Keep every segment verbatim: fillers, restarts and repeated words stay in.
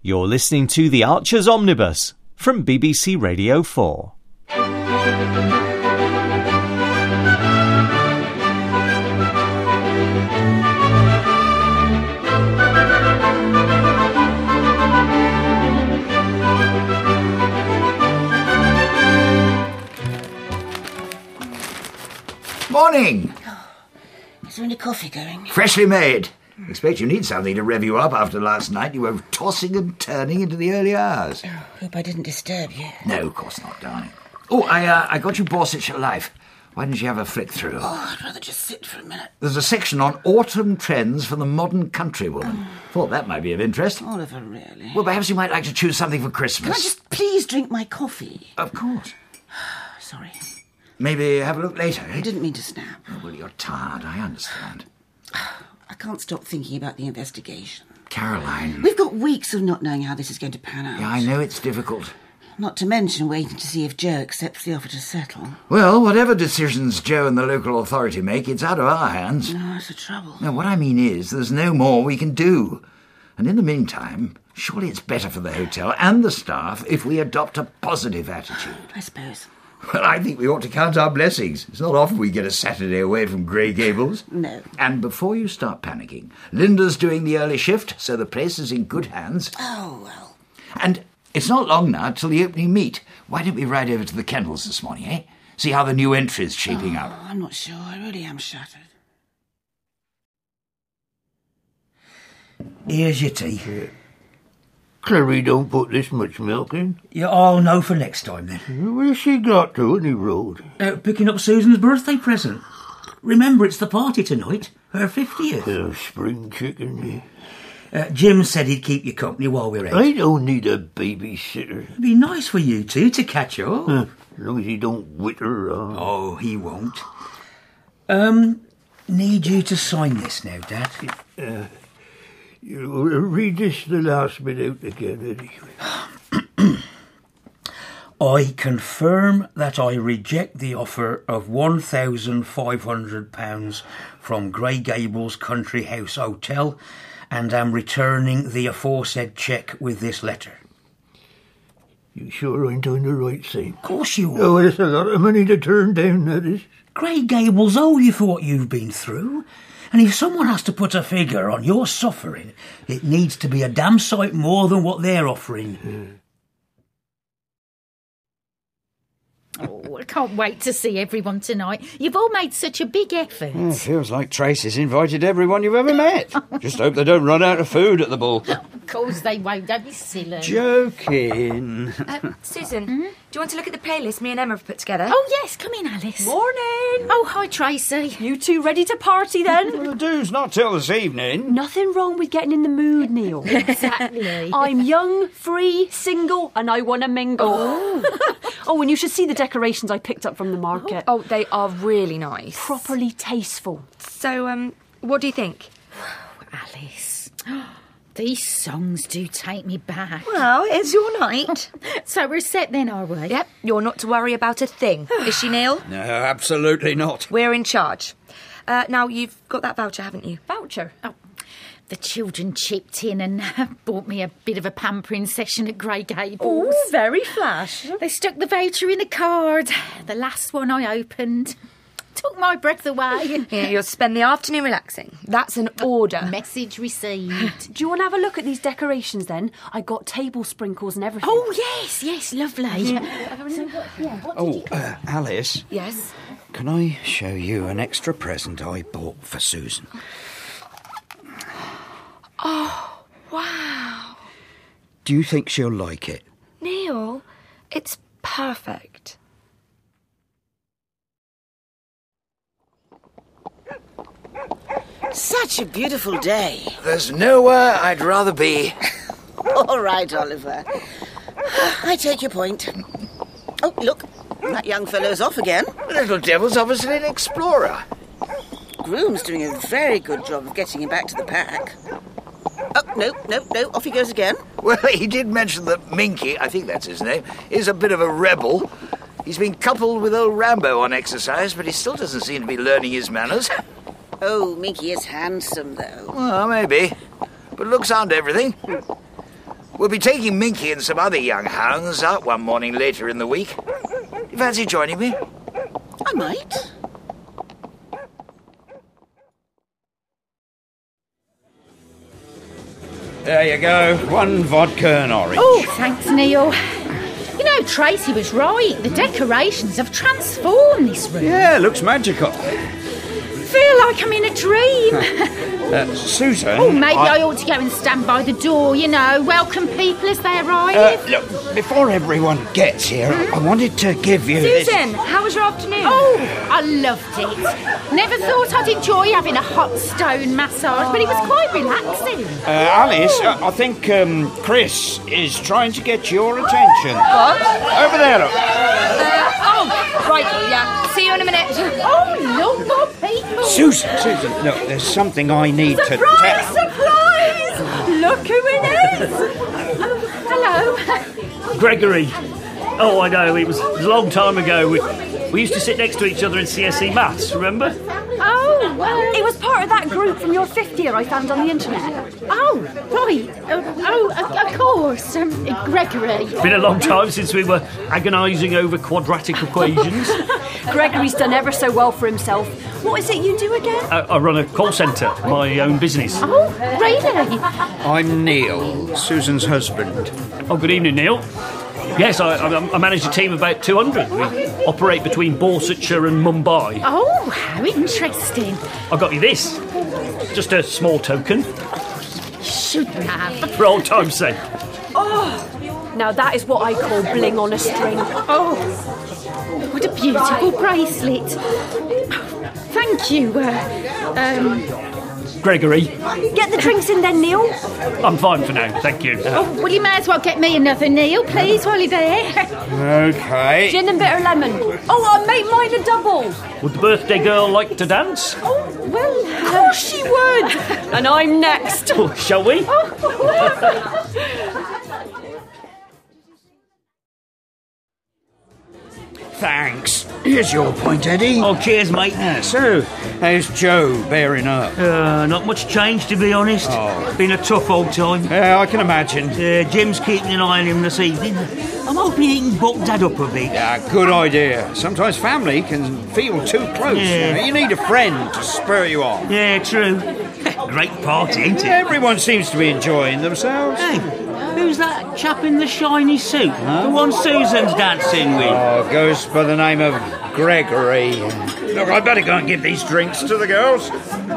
You're listening to The Archers Omnibus from B B C Radio four. Morning! Oh, is there any coffee going? Freshly made. Expect you need something to rev you up after last night. You were tossing and turning into the early hours. Oh, hope I didn't disturb you. No, of course not, darling. Oh, I uh, I got you Borsetshire Life. Why didn't you have a flick through? Oh, I'd rather just sit for a minute. There's a section on autumn trends for the modern countrywoman. Mm. Thought that might be of interest. Oliver, really? Well, perhaps you might like to choose something for Christmas. Can I just please drink my coffee? Of course. Sorry. Maybe have a look later, eh? I didn't mean to snap. Oh, well, you're tired, I understand. I can't stop thinking about the investigation. Caroline. We've got weeks of not knowing how this is going to pan out. Yeah, I know it's difficult. Not to mention waiting to see if Joe accepts the offer to settle. Well, whatever decisions Joe and the local authority make, it's out of our hands. No, that's the trouble. No, what I mean is there's no more we can do. And in the meantime, surely it's better for the hotel and the staff if we adopt a positive attitude. I suppose. Well, I think we ought to count our blessings. It's not often we get a Saturday away from Grey Gables. No. And before you start panicking, Linda's doing the early shift, so the place is in good hands. Oh, well. And it's not long now till the opening meet. Why don't we ride over to the kennels this morning, eh? See how the new entry's shaping oh, up. I'm not sure. I really am shattered. Here's your tea. Yeah. Clary don't put this much milk in. Yeah, I'll know for next time then. Where's she got to any road? Uh, picking up Susan's birthday present. Remember, it's the party tonight, her fiftieth. Uh, spring chicken. Uh, Jim said he'd keep you company while we're out. I don't need a babysitter. It'd be nice for you two to catch up. Uh, as long as he don't witter. Uh... Oh, he won't. Um, need you to sign this now, Dad. Uh, you read this the last bit out again, Eddie. I confirm that I reject the offer of one thousand five hundred pounds from Grey Gables Country House Hotel and am returning the aforesaid cheque with this letter. You sure ain't on the right thing? Of course you are. Oh, it's a lot of money to turn down, that is. Grey Gables owe you for what you've been through. And if someone has to put a figure on your suffering, it needs to be a damn sight more than what they're offering. Yeah. Oh, I can't wait to see everyone tonight. You've all made such a big effort. Yeah, it feels like Tracy's invited everyone you've ever met. Just hope they don't run out of food at the ball. Of course they won't. Don't be silly. Joking. Uh, Susan, mm-hmm. do you want to look at the playlist me and Emma have put together? Oh, yes. Come in, Alice. Morning. Oh, hi, Tracy. You two ready to party, then? Well, the do's not till this evening. Nothing wrong with getting in the mood, Neil. Exactly. I'm young, free, single, and I want to mingle. Oh. Oh, and you should see the decorations I picked up from the market. Oh, they are really nice. Properly tasteful. So, um, what do you think? Alice, these songs do take me back. Well, it's your night. So we're set then, are we? Yep, you're not to worry about a thing. Is she, Neil? No, absolutely not. We're in charge. Uh, now, you've got that voucher, haven't you? Voucher? Oh. The children chipped in and uh, bought me a bit of a pampering session at Grey Gables. Oh, very flash. They stuck the voucher in a card. The last one I opened. Took my breath away. Yeah, you'll spend the afternoon relaxing. That's an order. Message received. Do you want to have a look at these decorations then? I got table sprinkles and everything. Oh, yes, yes, lovely. Yeah. So, what, yeah, what oh, did you... uh, Alice. Yes? Can I show you an extra present I bought for Susan? Oh, wow. Do you think she'll like it? Neil, it's perfect. Such a beautiful day. There's nowhere I'd rather be. All right, Oliver. I take your point. Oh, look, that young fellow's off again. The little devil's obviously an explorer. Groom's doing a very good job of getting him back to the pack. Oh, no, no, no, off he goes again. Well, he did mention that Minky, I think that's his name, is a bit of a rebel. He's been coupled with old Rambo on exercise, but he still doesn't seem to be learning his manners. Oh, Minky is handsome, though. Well, maybe. But looks aren't everything. We'll be taking Minky and some other young hounds out one morning later in the week. You fancy joining me? I might. There you go. One vodka and orange. Oh, thanks, Neil. You know, Tracy was right. The decorations have transformed this room. Yeah, looks magical. Feel like I'm in a dream. uh, Susan... Oh, maybe I... I ought to go and stand by the door, you know, welcome people as they arrive. Uh, look, before everyone gets here, I wanted to give you Susan, this... how was your afternoon? Oh, I loved it. Never thought I'd enjoy having a hot stone massage, but it was quite relaxing. Uh, Alice, uh, I think um, Chris is trying to get your attention. What? Over there, look. Uh, oh, right, yeah. See you in a minute. Oh, look, more people. Susan, Susan, look, there's something I need Surprise, to tell... surprise! Look who it is. Oh, hello. Gregory. Oh, I know, it was, it was a long time ago. We, we used to sit next to each other in C S E Maths, remember? Oh, well... It was part of that group from your fifth year I found on the internet. Oh, right. Oh, oh of, of course. Um, Gregory. It's been a long time since we were agonising over quadratic equations. Gregory's done ever so well for himself. What is it you do again? I, I run a call centre, my own business. Oh, really? I'm Neil, Susan's husband. Oh, good evening, Neil. Yes, I, I, I manage a team of about two hundred. We operate between Borsetshire and Mumbai. Oh, how interesting. I got you this. Just a small token. Shouldn't have. For old time's sake. Oh, now that is what I call bling on a string. Oh, what a beautiful bracelet. Thank you, uh, um... Gregory. Get the drinks in then, Neil. I'm fine for now, thank you. Oh, well, you may as well get me another, Neil, please, while you're there. OK. Gin and bitter lemon. Oh, I'll make mine a double. Would the birthday girl like to dance? Oh, well... Of course she would. And I'm next. Oh, shall we? Thanks. Here's your point, Eddie. Oh, cheers, mate. Yeah, so, how's Joe bearing up? Uh, not much change, to be honest. Oh. Been a tough old time. Yeah, I can imagine. Uh, Jim's keeping an eye on him this evening. I'm hoping he can buck Dad up a bit. Yeah, good idea. Sometimes family can feel too close. Yeah. You know? You need a friend to spur you on. Yeah, true. Great party, ain't it? Everyone seems to be enjoying themselves. Hey, who's that chap in the shiny suit? Huh? The one Susan's dancing with? Oh, goes by the name of Gregory. Look, I better go and give these drinks to the girls.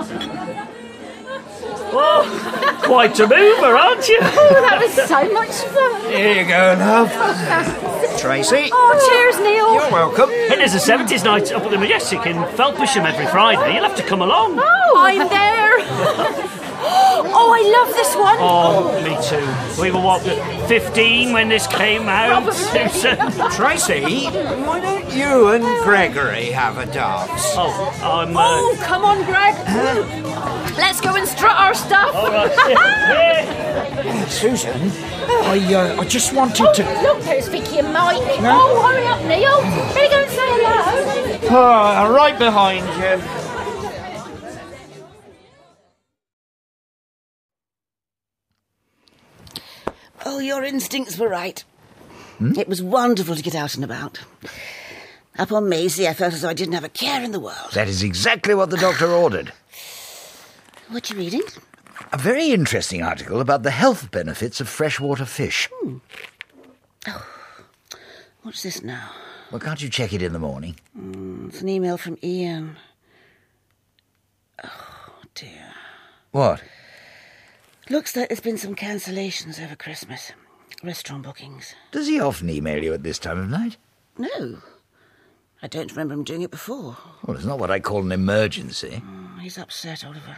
Oh, quite a mover, aren't you? Oh, that was so much fun. Here you go, love. Tracy. Oh, cheers, Neil. You're welcome. And there's a seventies night up at the Majestic in Felpersham every Friday. You'll have to come along. Oh, I'm there. Oh, I love this one. Oh, me too. We were, what, fifteen when this came out, Susan? Tracy, why don't you and Gregory have a dance? Oh, I'm... Uh... Oh, come on, Greg. Let's go and strut our stuff. All right. Yeah. Susan, I, uh, I just wanted to... Oh, look, there's Vicky and Mike. Oh, hurry up, Neil. Better go and say hello. Oh, I'm right behind you. Oh, your instincts were right. Hmm? It was wonderful to get out and about. Up on Maisie, I felt as though I didn't have a care in the world. That is exactly what the doctor ordered. What are you reading? A very interesting article about the health benefits of freshwater fish. Hmm. Oh, what's this now? Well, can't you check it in the morning? Mm, it's an email from Ian. Oh, dear. What? Looks like there's been some cancellations over Christmas. Restaurant bookings. Does he often email you at this time of night? No. I don't remember him doing it before. Well, it's not what I call an emergency. Mm, he's upset, Oliver.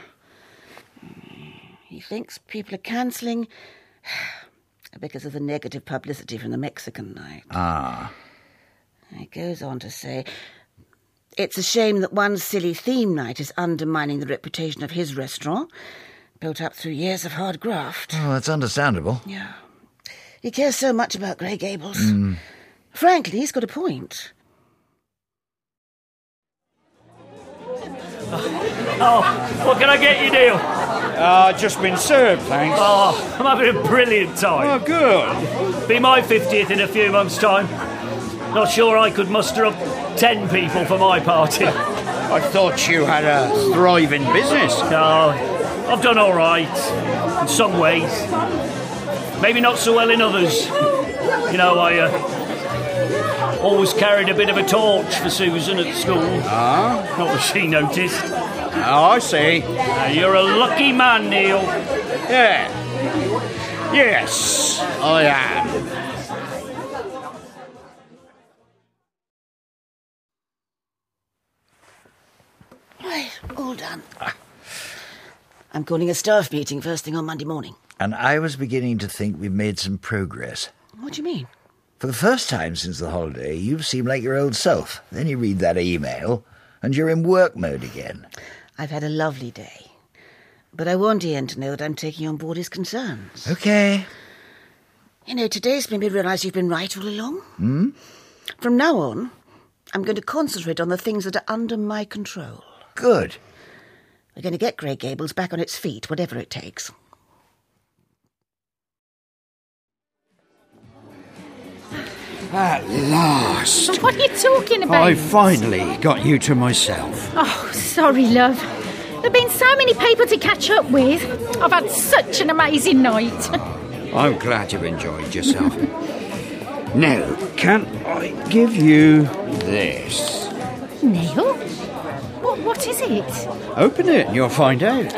He thinks people are cancelling because of the negative publicity from the Mexican night. Ah. He goes on to say, it's a shame that one silly theme night is undermining the reputation of his restaurant, built up through years of hard graft. Oh, that's understandable. Yeah. He cares so much about Grey Gables. Mm. Frankly, he's got a point. Oh, what can I get you, Neil? Uh, just been served, thanks. Oh, I'm having a brilliant time. Oh, good. Be my fiftieth in a few months' time. Not sure I could muster up ten people for my party. I thought you had a thriving business. No, I've done all right. In some ways. Maybe not so well in others. You know, I uh, always carried a bit of a torch for Susan at school. Ah? Not that she noticed. Oh, I see. Uh, you're a lucky man, Neil. Yeah. Yes, I am. Right, all done. I'm calling a staff meeting first thing on Monday morning. And I was beginning to think we've made some progress. What do you mean? For the first time since the holiday, you seem like your old self. Then you read that email, and you're in work mode again. I've had a lovely day. But I want Ian to know that I'm taking on board his concerns. OK. You know, today's made me realise you've been right all along. Hmm? From now on, I'm going to concentrate on the things that are under my control. Good. We're going to get Grey Gables back on its feet, whatever it takes. At last. What are you talking about? I finally got you to myself. Oh, sorry, love. There have been so many people to catch up with. I've had such an amazing night. I'm glad you've enjoyed yourself. Now, can I give you this? Neil? What, what is it? Open it and you'll find out.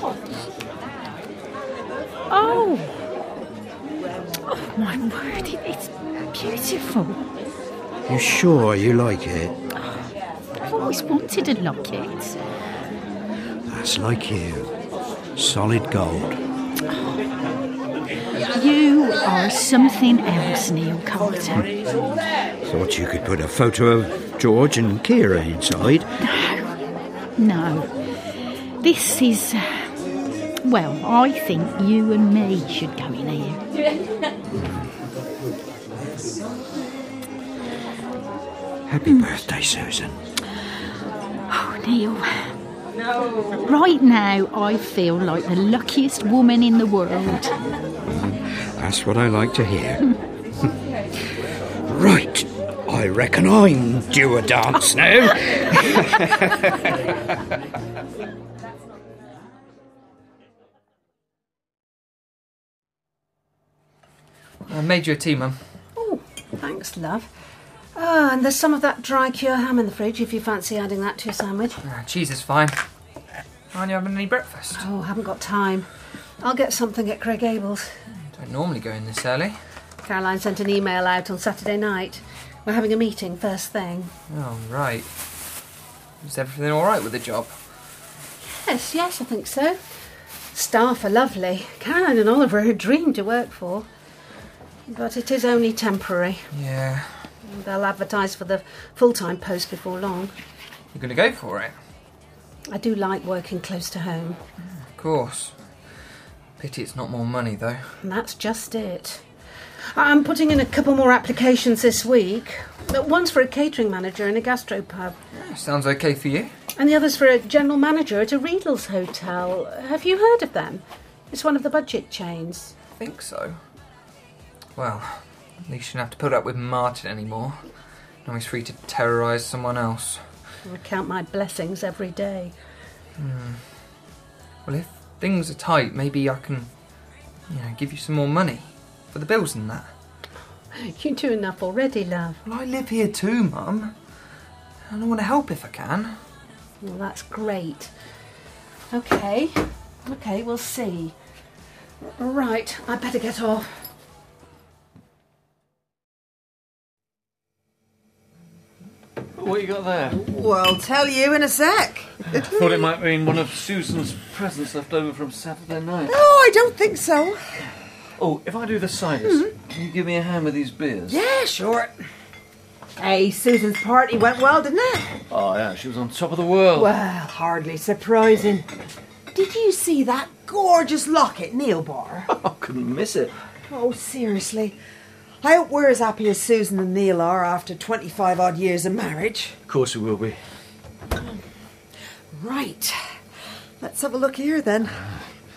Oh. Oh, my word, it, it's beautiful. You sure you like it? I've always wanted a locket. That's like you. Solid gold. You are something else, Neil Carter. Thought you could put a photo of George and Kira inside. No. This is... Uh, well, I think you and me should go in here. Happy birthday, Susan. Oh, Neil. Right now, I feel like the luckiest woman in the world. That's what I like to hear. Right. I reckon I'm due a dance now. I made you a tea, Mum. Oh, thanks, love. Ah, and there's some of that dry cure ham in the fridge if you fancy adding that to your sandwich. Ah, cheese is fine. Aren't you having any breakfast? Oh, haven't got time. I'll get something at Grey Gables. Don't normally go in this early. Caroline sent an email out on Saturday night. We're having a meeting first thing. Oh, right. Is everything all right with the job? Yes, yes, I think so. Staff are lovely. Caroline and Oliver are a dream to work for. But it is only temporary. Yeah. They'll advertise for the full-time post before long. You're going to go for it? I do like working close to home. Of course. Pity it's not more money, though. And that's just it. I'm putting in a couple more applications this week. One's for a catering manager in a gastropub. Yeah, sounds okay for you. And the other's for a general manager at a Riedels hotel. Have you heard of them? It's one of the budget chains. I think so. Well, at least you don't have to put up with Martin anymore. Now he's free to terrorise someone else. I count my blessings every day. Hmm. Well, if things are tight, maybe I can, you know, give you some more money for the bills and that. You do enough already, love. Well, I live here too, Mum. And I want to help if I can. Well, that's great. OK. OK, we'll see. Right, I better get off. What you got there? Well, I'll tell you in a sec. I thought it might have been one of Susan's presents left over from Saturday night. No, I don't think so. Oh, if I do the ciders, mm-hmm. Can you give me a hand with these beers? Yeah, sure. Hey, Susan's party went well, didn't it? Oh, yeah, she was on top of the world. Well, hardly surprising. Did you see that gorgeous locket Neil bought? I couldn't miss it. Oh, seriously. I hope we're as happy as Susan and Neil are after twenty-five odd years of marriage. Of course we will be. Right. Let's have a look here then.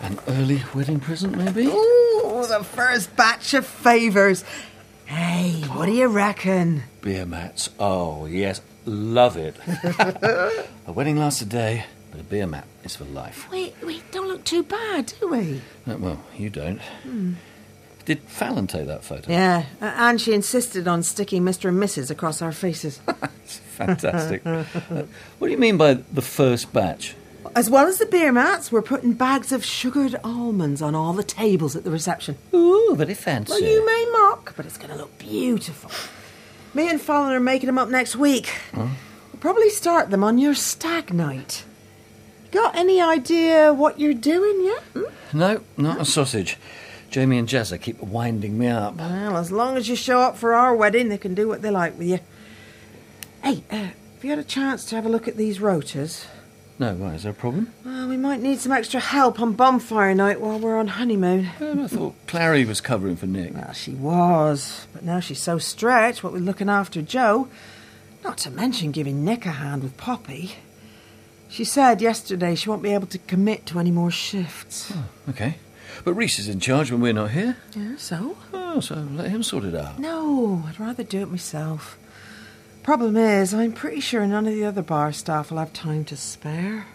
An early wedding present, maybe? Ooh, the first batch of favours. Hey, what do you reckon? Beer mats. Oh, yes. Love it. A wedding lasts a day, but a beer mat is for life. We, we don't look too bad, do we? Uh, well, you don't. Hmm. Did Fallon take that photo? Yeah, uh, and she insisted on sticking Mister and Missus across our faces. Fantastic. uh, what do you mean by the first batch? As well as the beer mats, we're putting bags of sugared almonds on all the tables at the reception. Ooh, very fancy. Well, you may mock, but it's going to look beautiful. Me and Fallon are making them up next week. Huh? We'll probably start them on your stag night. Got any idea what you're doing yet? Hmm? No, not a sausage. Jamie and Jazza keep winding me up. Well, as long as you show up for our wedding, they can do what they like with you. Hey, uh, have you had a chance to have a look at these rotas? No, why? Is there a problem? Well, we might need some extra help on bonfire night while we're on honeymoon. Well, I thought Clary was covering for Nick. Well, she was. But now she's so stretched, what with looking after Joe. Not to mention giving Nick a hand with Poppy. She said yesterday she won't be able to commit to any more shifts. Oh, okay. But Reese is in charge when we're not here. Yeah, so? Oh, so let him sort it out. No, I'd rather do it myself. Problem is, I'm pretty sure none of the other bar staff will have time to spare.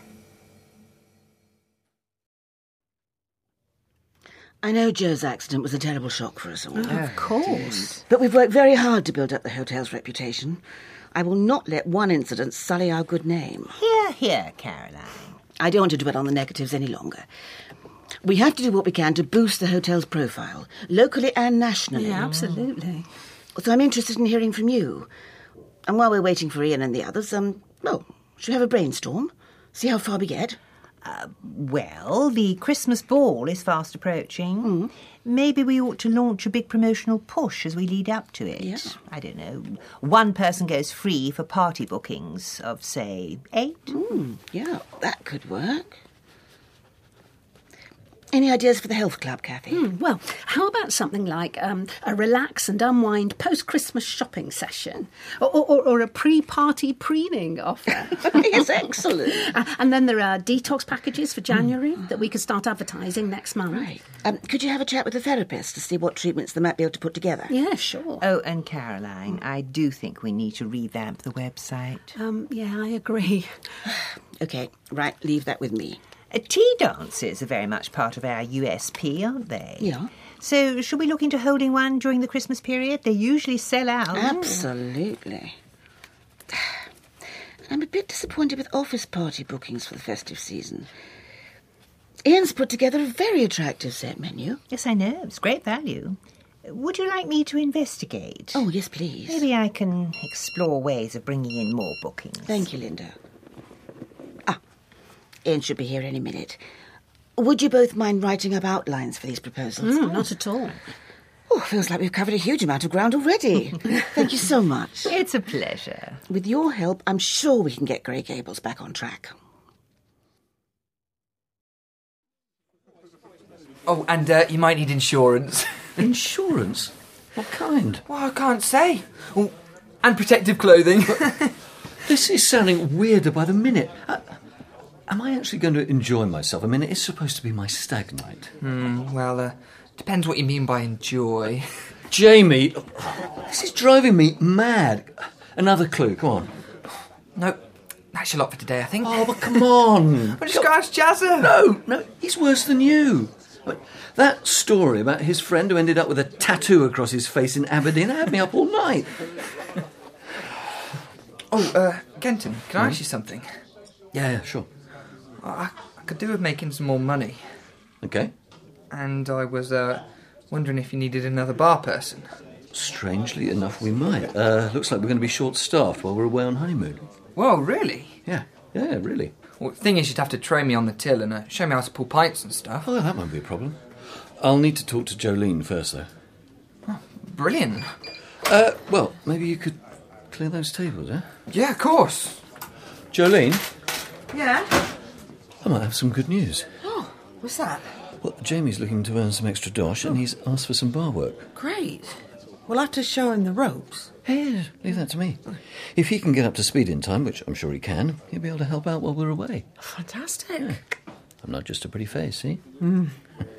I know Joe's accident was a terrible shock for us all. Oh, of course. But we've worked very hard to build up the hotel's reputation. I will not let one incident sully our good name. Hear, hear, Caroline. I don't want to dwell on the negatives any longer. We have to do what we can to boost the hotel's profile, locally and nationally. Yeah, absolutely. So I'm interested in hearing from you. And while we're waiting for Ian and the others, um, well, should we have a brainstorm? See how far we get? Uh, well, the Christmas ball is fast approaching. Mm. Maybe we ought to launch a big promotional push as we lead up to it. Yeah. I don't know. One person goes free for party bookings of, say, eight. Mm, yeah, that could work. Any ideas for the health club, Kathy? Mm, well, how about something like um, a relax and unwind post-Christmas shopping session? Or, or, or a pre-party preening offer? It's excellent. Uh, and then there are detox packages for January mm. that we could start advertising next month. Right. Um, could you have a chat with the therapist to see what treatments they might be able to put together? Yeah, sure. Oh, and Caroline, mm. I do think we need to revamp the website. Um, yeah, I agree. OK, right, leave that with me. Uh, tea dances are very much part of our U S P, aren't they? Yeah. So should we look into holding one during the Christmas period? They usually sell out. Absolutely. I'm a bit disappointed with office party bookings for the festive season. Ian's put together a very attractive set menu. Yes, I know. It's great value. Would you like me to investigate? Oh, yes, please. Maybe I can explore ways of bringing in more bookings. Thank you, Linda. Ian should be here any minute. Would you both mind writing up outlines for these proposals? Mm, not at all. Oh, feels like we've covered a huge amount of ground already. Thank you so much. It's a pleasure. With your help, I'm sure we can get Grey Gables back on track. Oh, and uh, you might need insurance. Insurance? What kind? Well, I can't say. Oh, and protective clothing. This is sounding weirder by the minute. Uh, Am I actually going to enjoy myself? I mean, it's supposed to be my stag night. Hmm, well, uh, depends what you mean by enjoy. Jamie, this is driving me mad. Another clue, come on. No, that's your lot for today, I think. Oh, but come on. Well, just go ask Jazza. No, no, he's worse than you. But that story about his friend who ended up with a tattoo across his face in Aberdeen had me up all night. Oh, uh, Kenton, can I mm-hmm. ask you something? Yeah, yeah, sure. I, I could do with making some more money. Okay. And I was uh, wondering if you needed another bar person. Strangely enough, we might. Uh, looks like we're going to be short-staffed while we're away on honeymoon. Well, really? Yeah, yeah, really. Well, the thing is, you'd have to train me on the till and uh, show me how to pull pints and stuff. Oh, that won't be a problem. I'll need to talk to Jolene first, though. Oh, brilliant. Uh, well, maybe you could clear those tables, eh? Yeah, of course. Jolene? Yeah? I might have some good news. Oh, what's that? Well, Jamie's looking to earn some extra dosh and he's asked for some bar work. Great. We'll have to show him the ropes. Hey, leave that to me. If he can get up to speed in time, which I'm sure he can, he'll be able to help out while we're away. Fantastic. Yeah. I'm not just a pretty face, see? Mm.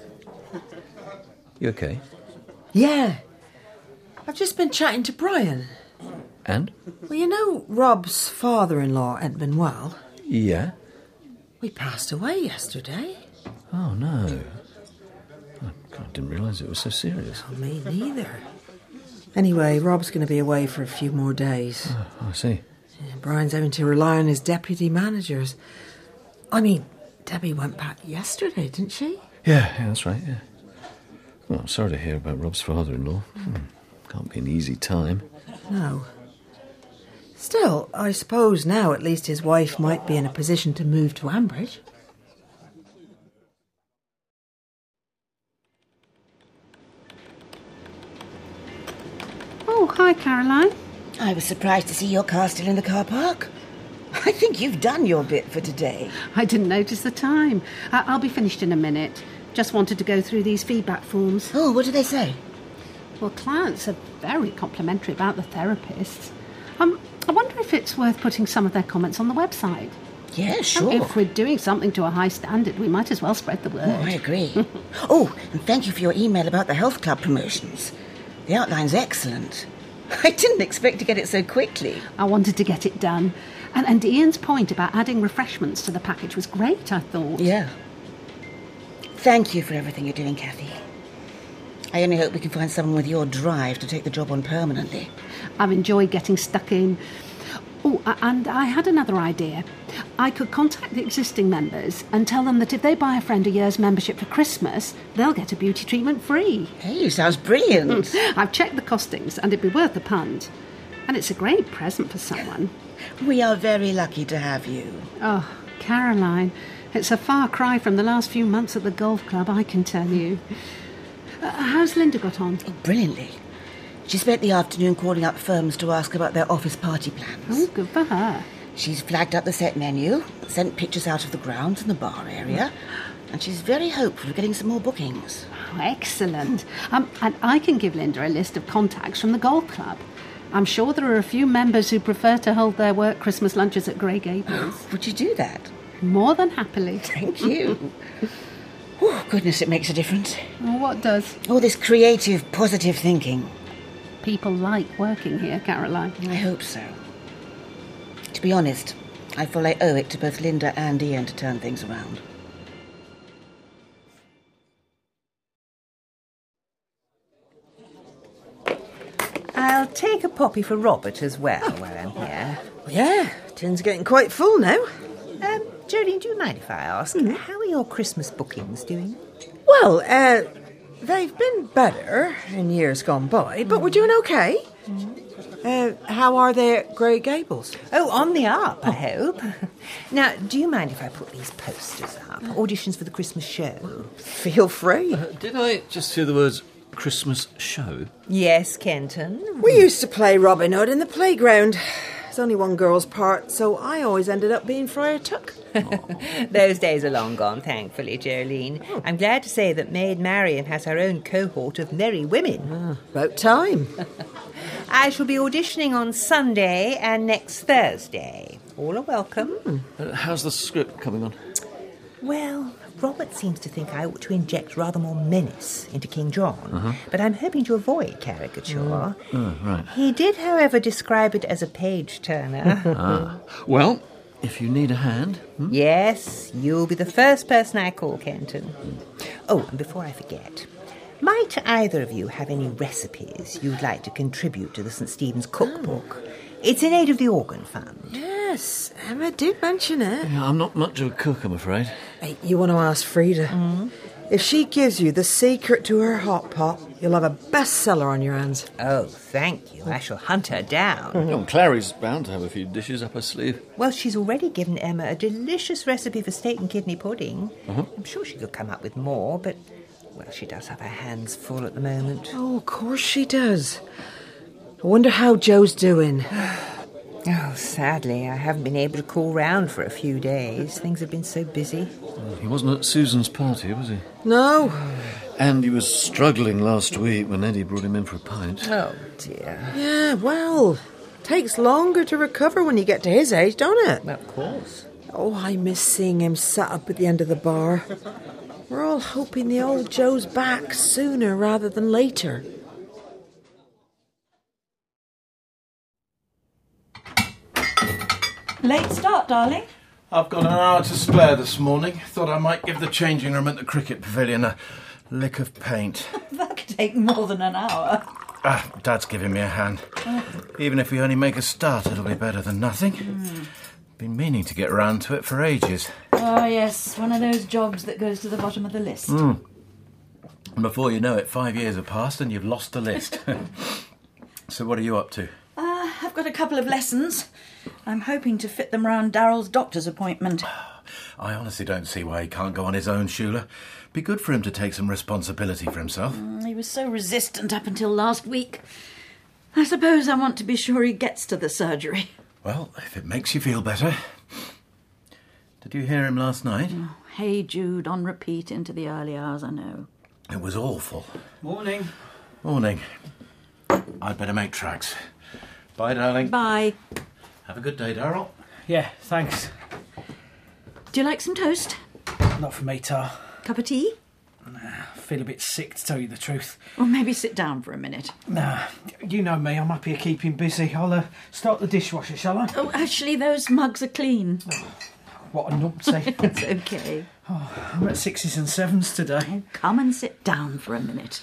You okay? Yeah. I've just been chatting to Brian. And? Well, you know Rob's father-in-law hadn't been well. Yeah? We passed away yesterday. Oh, no. Oh, God, I didn't realise it was so serious. Oh, me neither. Anyway, Rob's going to be away for a few more days. Oh, I see. Yeah, Brian's having to rely on his deputy managers. I mean, Debbie went back yesterday, didn't she? Yeah, yeah, that's right, yeah. Well, I'm sorry to hear about Rob's father-in-law. Hmm. Can't be an easy time. No. Still, I suppose now at least his wife might be in a position to move to Ambridge. Oh, hi, Caroline. I was surprised to see your car still in the car park. I think you've done your bit for today. I didn't notice the time. I- I'll be finished in a minute. Just wanted to go through these feedback forms. Oh, what do they say? Well, clients are very complimentary about the therapists. Um, I wonder if it's worth putting some of their comments on the website. Yeah, sure. If we're doing something to a high standard, we might as well spread the word. Oh, I agree. Oh, and thank you for your email about the health club promotions. The outline's excellent. I didn't expect to get it so quickly. I wanted to get it done. And, and Ian's point about adding refreshments to the package was great, I thought. Yeah. Thank you for everything you're doing, Kathy. I only hope we can find someone with your drive to take the job on permanently. I've enjoyed getting stuck in. Oh, and I had another idea. I could contact the existing members and tell them that if they buy a friend a year's membership for Christmas, they'll get a beauty treatment free. Hey, sounds brilliant. I've checked the costings and it'd be worth the punt. And it's a great present for someone. We are very lucky to have you. Oh, Caroline, it's a far cry from the last few months at the golf club, I can tell you. Uh, how's Linda got on? Oh, brilliantly. She spent the afternoon calling up firms to ask about their office party plans. Oh, good for her. She's flagged up the set menu, sent pictures out of the grounds and the bar area, and she's very hopeful of getting some more bookings. Oh, excellent. Um, and I can give Linda a list of contacts from the golf club. I'm sure there are a few members who prefer to hold their work Christmas lunches at Grey Gables. Would you do that? More than happily. Thank you. Oh, goodness, it makes a difference. Well, what does? All this creative, positive thinking. People like working here, Caroline. I hope so. To be honest, I feel I owe it to both Linda and Ian to turn things around. I'll take a poppy for Robert as well while I'm here. Yeah, tin's getting quite full now. Um, Jolene, do you mind if I ask, mm. how are your Christmas bookings doing? Well, uh, they've been better in years gone by, but mm. we're doing okay. Mm. Uh, how are they at Grey Gables? Oh, on the up, I hope. Now, do you mind if I put these posters up? Auditions for the Christmas show. Feel free. Uh, did I just hear the words Christmas show? Yes, Kenton. We used to play Robin Hood in the playground. There's only one girl's part, so I always ended up being Friar Tuck. Those days are long gone, thankfully, Jolene. Oh. I'm glad to say that Maid Marian has her own cohort of merry women. Ah, about time. I shall be auditioning on Sunday and next Thursday. All are welcome. Mm. Uh, how's the script coming on? Well, Robert seems to think I ought to inject rather more menace into King John, uh-huh. but I'm hoping to avoid caricature. Mm. Oh, right. He did, however, describe it as a page-turner. ah. Well, if you need a hand... Hmm? Yes, you'll be the first person I call, Kenton. Mm. Oh, and before I forget, might either of you have any recipes you'd like to contribute to the Saint Stephen's cookbook? Oh. It's in aid of the organ fund. Yes, Emma did mention it. Yeah, I'm not much of a cook, I'm afraid. Hey, you want to ask Frida? Mm-hmm. If she gives you the secret to her hot pot, you'll have a bestseller on your hands. Oh, thank you. I shall hunt her down. Mm-hmm. Oh, Clary's bound to have a few dishes up her sleeve. Well, she's already given Emma a delicious recipe for steak and kidney pudding. Uh-huh. I'm sure she could come up with more, but, well, she does have her hands full at the moment. Oh, of course she does. I wonder how Joe's doing. Oh, sadly, I haven't been able to call round for a few days. Things have been so busy. Well, he wasn't at Susan's party, was he? No. And he was struggling last week when Eddie brought him in for a pint. Oh, dear. Yeah, well, takes longer to recover when you get to his age, don't it? Well, of course. Oh, I miss seeing him sat up at the end of the bar. We're all hoping the old Joe's back sooner rather than later. Late start, darling. I've got an hour to spare this morning. Thought I might give the changing room at the cricket pavilion a lick of paint. That could take more than an hour. Ah, Dad's giving me a hand. Oh. Even if we only make a start, it'll be better than nothing. Mm. Been meaning to get round to it for ages. Oh, yes, one of those jobs that goes to the bottom of the list. Mm. And before you know it, five years have passed and you've lost the list. So what are you up to? Uh, I've got a couple of lessons. I'm hoping to fit them round Daryl's doctor's appointment. I honestly don't see why he can't go on his own, Shula. Be good for him to take some responsibility for himself. Mm, he was so resistant up until last week. I suppose I want to be sure he gets to the surgery. Well, if it makes you feel better. Did you hear him last night? Oh, Hey Jude on repeat into the early hours, I know. It was awful. Morning. Morning. I'd better make tracks. Bye, darling. Bye. Have a good day, Daryl. Yeah, thanks. Do you like some toast? Not for me, Tar. Cup of tea? Nah, I feel a bit sick, to tell you the truth. Or maybe sit down for a minute. Nah, you know me, I'm happy keeping busy. I'll uh, start the dishwasher, shall I? Oh, actually, those mugs are clean. Oh, what a numpty. It's okay. Oh, I'm at sixes and sevens today. Oh, come and sit down for a minute.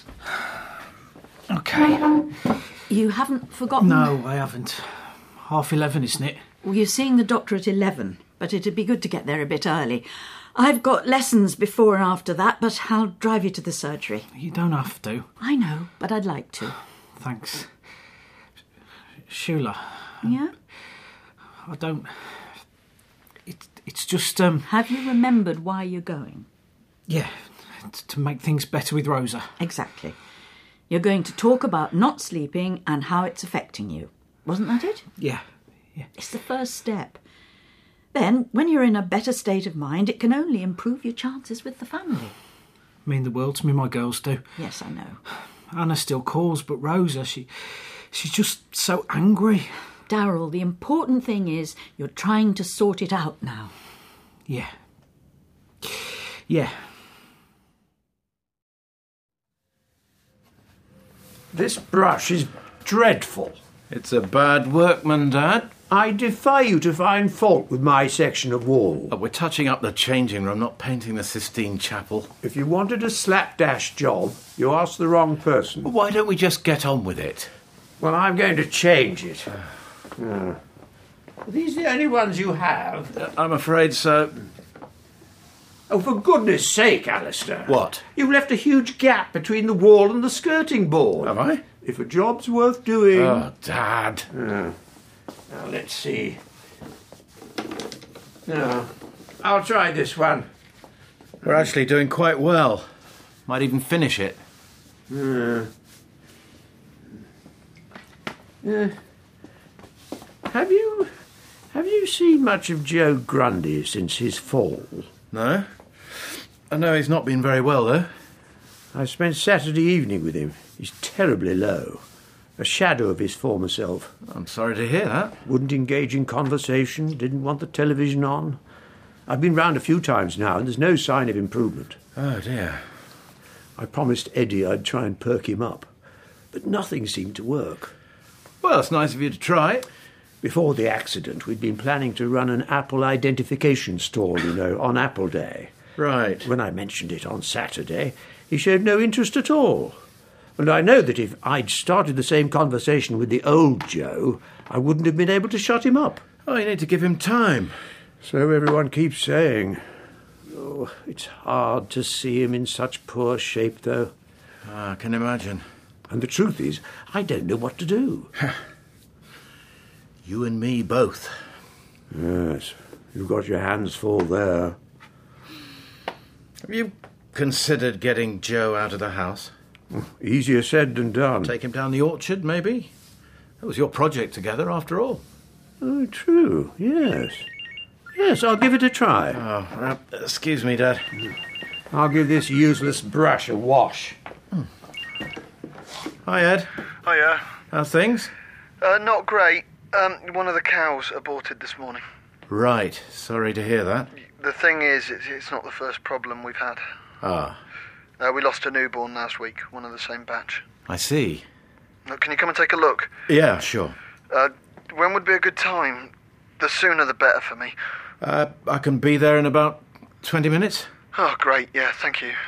OK. You haven't forgotten? No, I haven't. Half eleven, isn't it? Well, you're seeing the doctor at eleven, but it'd be good to get there a bit early. I've got lessons before and after that, but I'll drive you to the surgery. You don't have to. I know, but I'd like to. Thanks. Shula. Yeah? I don't... It, it's just, um... Have you remembered why you're going? Yeah, it's to make things better with Rosa. Exactly. You're going to talk about not sleeping and how it's affecting you. Wasn't that it? Yeah, yeah. It's the first step. Then, when you're in a better state of mind, it can only improve your chances with the family. Mean the world to me, my girls do. Yes, I know. Anna still calls, but Rosa, she, she's just so angry. Daryl, the important thing is you're trying to sort it out now. Yeah. Yeah. This brush is dreadful. It's a bad workman, Dad. I defy you to find fault with my section of wall. Oh, we're touching up the changing room, not painting the Sistine Chapel. If you wanted a slapdash job, you asked the wrong person. Well, why don't we just get on with it? Well, I'm going to change it. uh, are these the only ones you have? Uh, I'm afraid so. Oh, for goodness sake, Alistair. What? You've left a huge gap between the wall and the skirting board. Have I? If a job's worth doing... Oh, Dad. Uh, now, let's see. No, I'll try this one. We're actually doing quite well. Might even finish it. Uh, uh, have you... Have you seen much of Joe Grundy since his fall? No. I know he's not been very well, though. I spent Saturday evening with him. He's terribly low. A shadow of his former self. I'm sorry to hear that. Wouldn't engage in conversation, didn't want the television on. I've been round a few times now, and there's no sign of improvement. Oh, dear. I promised Eddie I'd try and perk him up, but nothing seemed to work. Well, it's nice of you to try. Before the accident, we'd been planning to run an Apple identification stall, you know, on Apple Day. Right. When I mentioned it on Saturday, he showed no interest at all. And I know that if I'd started the same conversation with the old Joe, I wouldn't have been able to shut him up. Oh, you need to give him time. So everyone keeps saying. Oh, it's hard to see him in such poor shape, though. I can imagine. And the truth is, I don't know what to do. You and me both. Yes, you've got your hands full there. Have you considered getting Joe out of the house? Easier said than done. Take him down the orchard, maybe? That was your project together, after all. Oh, true, yes. Yes, I'll give it a try. Oh, uh, excuse me, Dad. I'll give this useless brush a wash. Hmm. Hi, Ed. Hiya. How's things? Uh, not great. Um, one of the cows aborted this morning. Right, sorry to hear that. The thing is, it's, it's not the first problem we've had. Ah, Uh, we lost a newborn last week, one of the same batch. I see. Look, can you come and take a look? Yeah, sure. Uh, when would be a good time? The sooner the better for me. Uh, I can be there in about twenty minutes. Oh, great, yeah, thank you.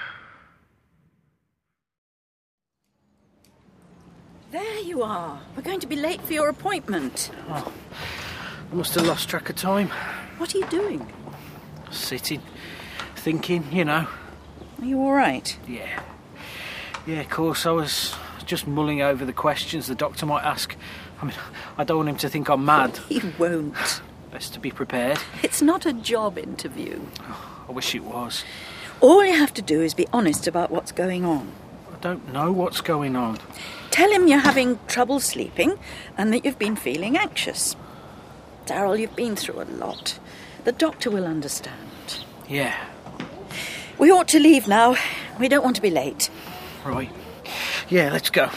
There you are. We're going to be late for your appointment. Oh, I must have lost track of time. What are you doing? Sitting, thinking, you know. Are you all right? Yeah. Yeah, of course, I was just mulling over the questions the doctor might ask. I mean, I don't want him to think I'm mad. He won't. Best to be prepared. It's not a job interview. Oh, I wish it was. All you have to do is be honest about what's going on. I don't know what's going on. Tell him you're having trouble sleeping and that you've been feeling anxious. Darryl, you've been through a lot. The doctor will understand. Yeah. We ought to leave now. We don't want to be late. Right. Yeah, let's go.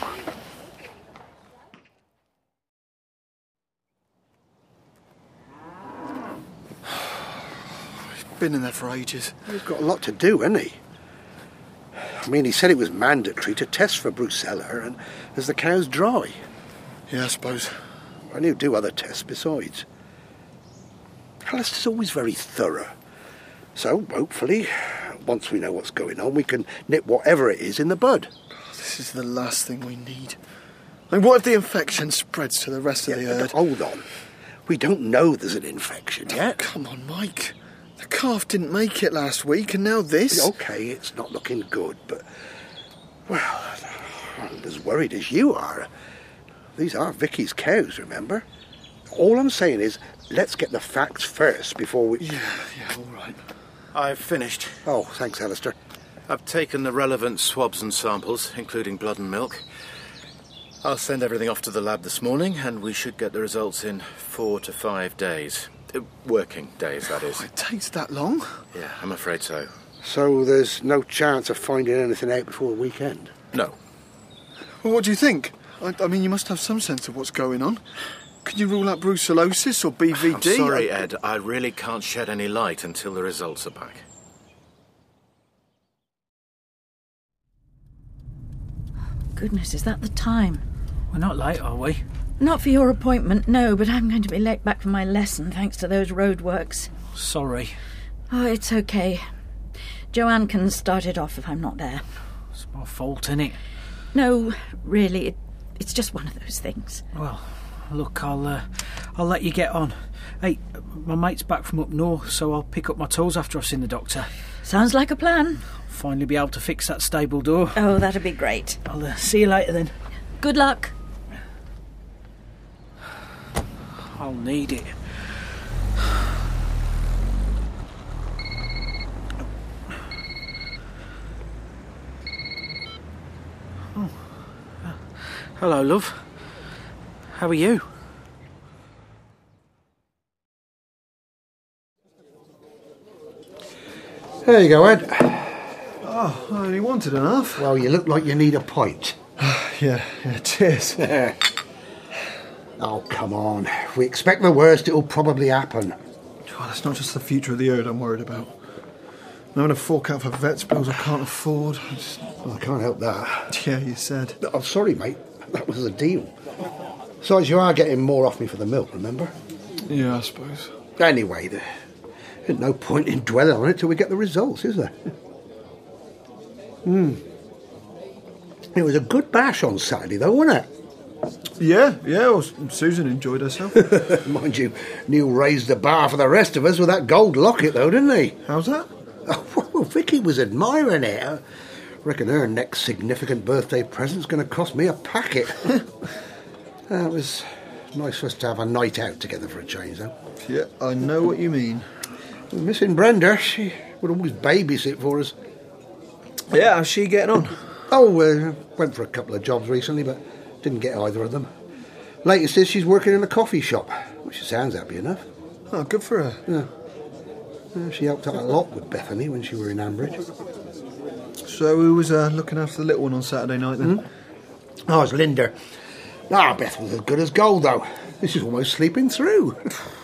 He's been in there for ages. He's got a lot to do, hasn't he? I mean, he said it was mandatory to test for brucella and as the cow's dry. Yeah, I suppose. And he'll do other tests besides. Alistair's always very thorough. So, hopefully, once we know what's going on, we can nip whatever it is in the bud. This is the last thing we need. I mean, what if the infection spreads to the rest of Yeah, the herd? hold on. We don't know there's an infection yet. Come on, Mike. The calf didn't make it last week, and now this. OK, it's not looking good, but... Well, I'm as worried as you are. These are Vicky's cows, remember? All I'm saying is, let's get the facts first before we... Yeah, yeah, all right. I've finished. Oh, thanks, Alistair. I've taken the relevant swabs and samples, including blood and milk. I'll send everything off to the lab this morning, and we should get the results in four to five days. Uh, working days, that is. Oh, it takes that long? Yeah, I'm afraid so. So there's no chance of finding anything out before the weekend? No. Well, what do you think? I, I mean, you must have some sense of what's going on. Can you rule out brucellosis or B V D? I'm sorry, I... Ed. I really can't shed any light until the results are back. Goodness, is that the time? We're not late, are we? Not for your appointment, no, but I'm going to be late back for my lesson thanks to those roadworks. Sorry. Oh, it's okay. Joanne can start it off if I'm not there. It's my fault, innit? No, really, it, it's just one of those things. Well, look, I'll uh, I'll let you get on. Hey, my mate's back from up north, so I'll pick up my tools after I've seen the doctor. Sounds like a plan. Finally be able to fix that stable door. Oh, that'd be great. I'll uh, see you later then. Good luck. I'll need it. Oh. Uh, hello, love. How are you? There you go, Ed. Oh, I only wanted enough. Well, you look like you need a pint. yeah, yeah, cheers. Oh, come on. If we expect the worst, it'll probably happen. Well, it's not just the future of the herd I'm worried about. I'm having to fork out for vets bills I can't afford. I, just... well, I can't help that. Yeah, you said. I'm sorry, mate. That was the deal. Besides, you are getting more off me for the milk, remember? Yeah, I suppose. Anyway, there's no point in dwelling on it till we get the results, is there? Hmm. It was a good bash on Saturday, though, wasn't it? Yeah, yeah, well, Susan enjoyed herself. Mind you, Neil raised the bar for the rest of us with that gold locket, though, didn't he? How's that? Oh, well, Vicky was admiring it. I reckon her next significant birthday present's going to cost me a packet. uh, it was nice for us to have a night out together for a change, though. Yeah, I know what you mean. Well, missing Brenda, she would always babysit for us. Yeah, how's she getting on? Oh, uh, went for a couple of jobs recently, but didn't get either of them. Latest is she's working in a coffee shop, which sounds happy enough. Oh, good for her. Yeah. Uh, she helped out a lot with Bethany when she were in Ambridge. So who was uh, looking after the little one on Saturday night then? Mm-hmm. Oh, it was Linda. Ah, Beth was as good as gold, though. This is almost sleeping through.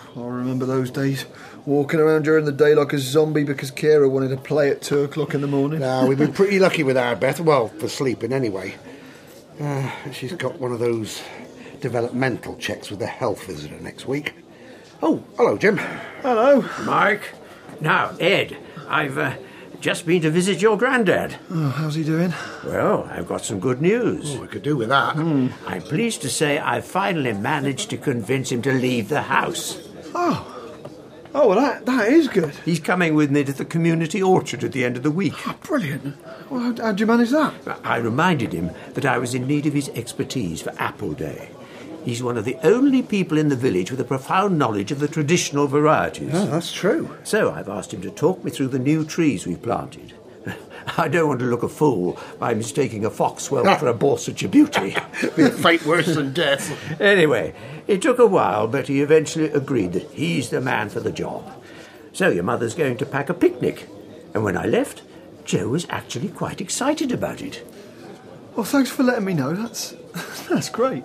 I remember those days. Walking around during the day like a zombie because Kira wanted to play at two o'clock in the morning. No, we've been pretty lucky with our Beth. Well, for sleeping anyway. Uh, she's got one of those developmental checks with the health visitor next week. Oh, hello, Jim. Hello. Mike. Now, Ed, I've uh, just been to visit your granddad. Oh, how's he doing? Well, I've got some good news. Oh, we could do with that. Mm. I'm pleased to say I've finally managed to convince him to leave the house. Oh. Oh, well, that, that is good. He's coming with me to the community orchard at the end of the week. Oh, brilliant. Well, how, how'd you manage that? I reminded him that I was in need of his expertise for Apple Day. He's one of the only people in the village with a profound knowledge of the traditional varieties. Oh, that's true. So I've asked him to talk me through the new trees we've planted. I don't want to look a fool by mistaking a foxwell for a Borsetshire beauty. Be a fate worse than death. Anyway, it took a while, but he eventually agreed that he's the man for the job. So your mother's going to pack a picnic. And when I left, Joe was actually quite excited about it. Well, thanks for letting me know. That's, that's great.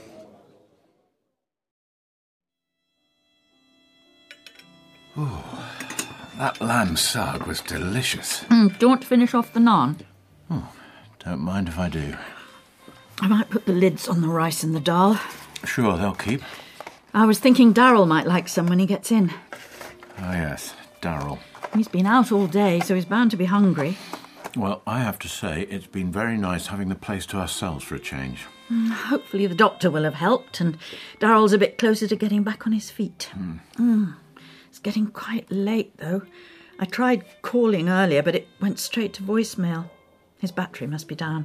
Oh, that lamb sug was delicious. Mm, do you want to finish off the naan? Oh, don't mind if I do. I might put the lids on the rice and the dal. Sure, they'll keep. I was thinking Darryl might like some when he gets in. Oh, yes, Darryl. He's been out all day, so he's bound to be hungry. Well, I have to say, it's been very nice having the place to ourselves for a change. Mm, hopefully the doctor will have helped, and Darryl's a bit closer to getting back on his feet. Mm. Mm. It's getting quite late, though. I tried calling earlier, but it went straight to voicemail. His battery must be down.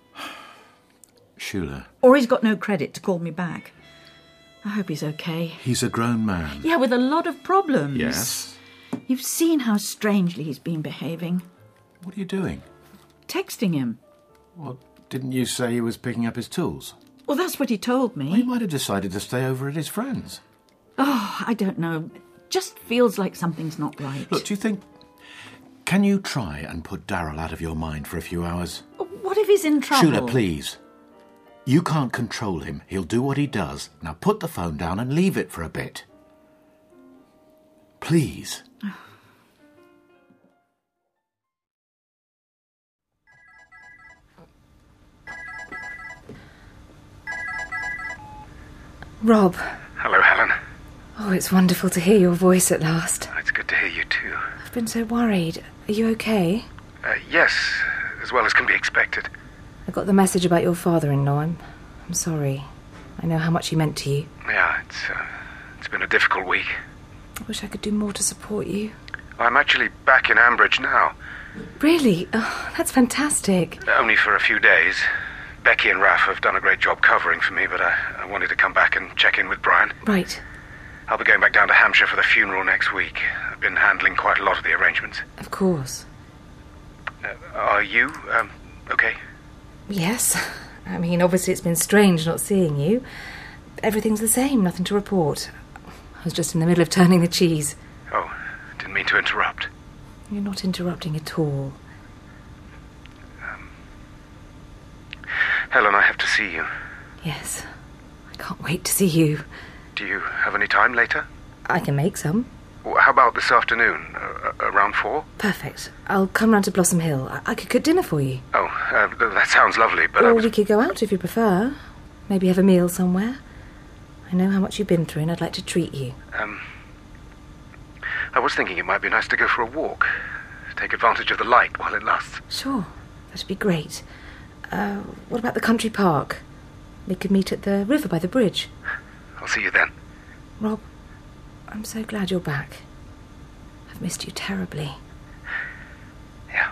Shula. Or he's got no credit to call me back. I hope he's okay. He's a grown man. Yeah, with a lot of problems. Yes. You've seen how strangely he's been behaving. What are you doing? Texting him. Well, didn't you say he was picking up his tools? Well, that's what he told me. Well, he might have decided to stay over at his friend's. Oh, I don't know. It just feels like something's not right. Look, do you think... Can you try and put Darryl out of your mind for a few hours? What if he's in trouble? Shula, please. You can't control him. He'll do what he does. Now put the phone down and leave it for a bit. Please. Rob. Hello, Helen. Oh, it's wonderful to hear your voice at last. It's good to hear you too. I've been so worried. Are you okay? Uh, yes, as well as can be expected. I got the message about your father-in-law. I'm, I'm sorry. I know how much he meant to you. Yeah, it's uh, it's been a difficult week. I wish I could do more to support you. I'm actually back in Ambridge now. Really? Oh, that's fantastic. Only for a few days. Becky and Raph have done a great job covering for me, but I, I wanted to come back and check in with Brian. Right. I'll be going back down to Hampshire for the funeral next week. I've been handling quite a lot of the arrangements. Of course. Uh, are you, um, okay? Yes. I mean, obviously it's been strange not seeing you. Everything's the same, nothing to report. I was just in the middle of turning the cheese. Oh, didn't mean to interrupt. You're not interrupting at all. Um, Helen, I have to see you. Yes. I can't wait to see you. Do you have any time later? I can make some. Well, how about this afternoon, uh, around four? Perfect. I'll come round to Blossom Hill. I, I could cook dinner for you. Oh, uh, that sounds lovely, but or I was... we could go out if you prefer. Maybe have a meal somewhere. I know how much you've been through and I'd like to treat you. Um, I was thinking it might be nice to go for a walk. Take advantage of the light while it lasts. Sure. That'd be great. Uh, what about the country park? We could meet at the river by the bridge. I'll see you then. Rob, I'm so glad you're back. I've missed you terribly. Yeah.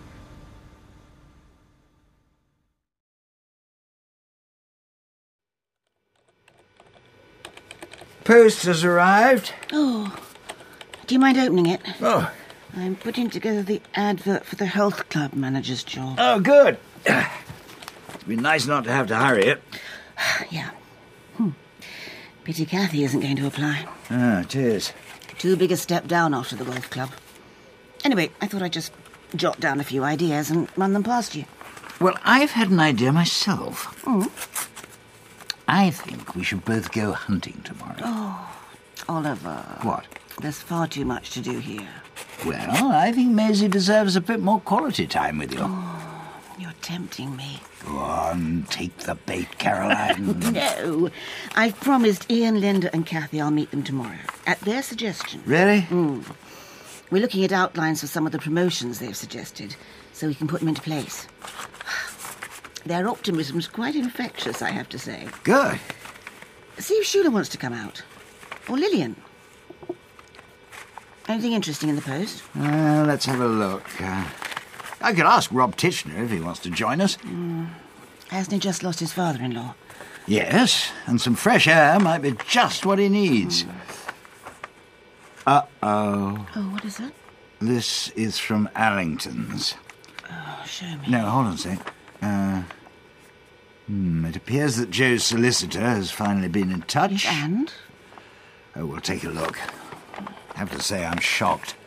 Post has arrived. Oh, do you mind opening it? Oh. I'm putting together the advert for the health club manager's job. Oh, good. It'd be nice not to have to hurry it. Yeah. Hmm. Pity Kathy isn't going to apply. Ah, it is. Too big a step down after the golf club. Anyway, I thought I'd just jot down a few ideas and run them past you. Well, I've had an idea myself. Mm. I think we should both go hunting tomorrow. Oh, Oliver. What? There's far too much to do here. Well, I think Maisie deserves a bit more quality time with you. Oh, you're tempting me. Go on, take the bait, Caroline. No. I've promised Ian, Linda and Kathy I'll meet them tomorrow, at their suggestion. Really? Mm. We're looking at outlines for some of the promotions they've suggested, so we can put them into place. Their optimism's quite infectious, I have to say. Good. See if Shula wants to come out. Or Lillian. Anything interesting in the post? Uh, let's have a look. Uh, I could ask Rob Titchener if he wants to join us. Mm. Hasn't he just lost his father-in-law? Yes, and some fresh air might be just what he needs. Mm. Uh-oh. Oh, what is that? This is from Allington's. Oh, show me. No, hold on a sec. Uh, hmm, it appears that Joe's solicitor has finally been in touch. And? Oh, we'll take a look. I have to say, I'm shocked.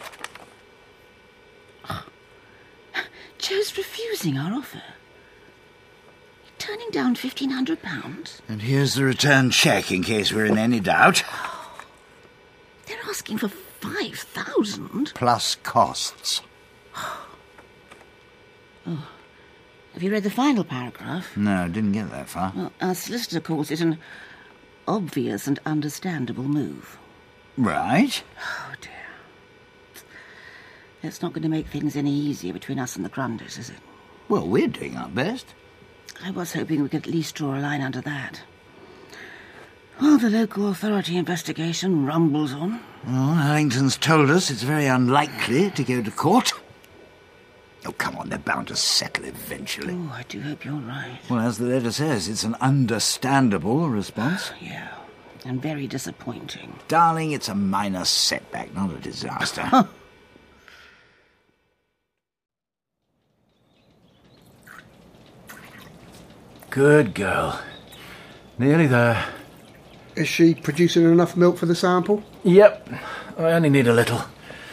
Joe's refusing our offer. Turning down fifteen hundred pounds. And here's the return cheque, in case we're in any doubt. They're asking for five thousand. Plus costs. Oh. Have you read the final paragraph? No, didn't get that far. Well, our solicitor calls it an obvious and understandable move. Right. Oh, dear. That's not going to make things any easier between us and the Grunders, is it? Well, we're doing our best. I was hoping we could at least draw a line under that. Well, the local authority investigation rumbles on. Well, Allington's told us it's very unlikely to go to court. Oh, come on, they're bound to settle eventually. Oh, I do hope you're right. Well, as the letter says, it's an understandable response. Yeah, and very disappointing. Darling, it's a minor setback, not a disaster. Good girl. Nearly there. Is she producing enough milk for the sample? Yep. I only need a little.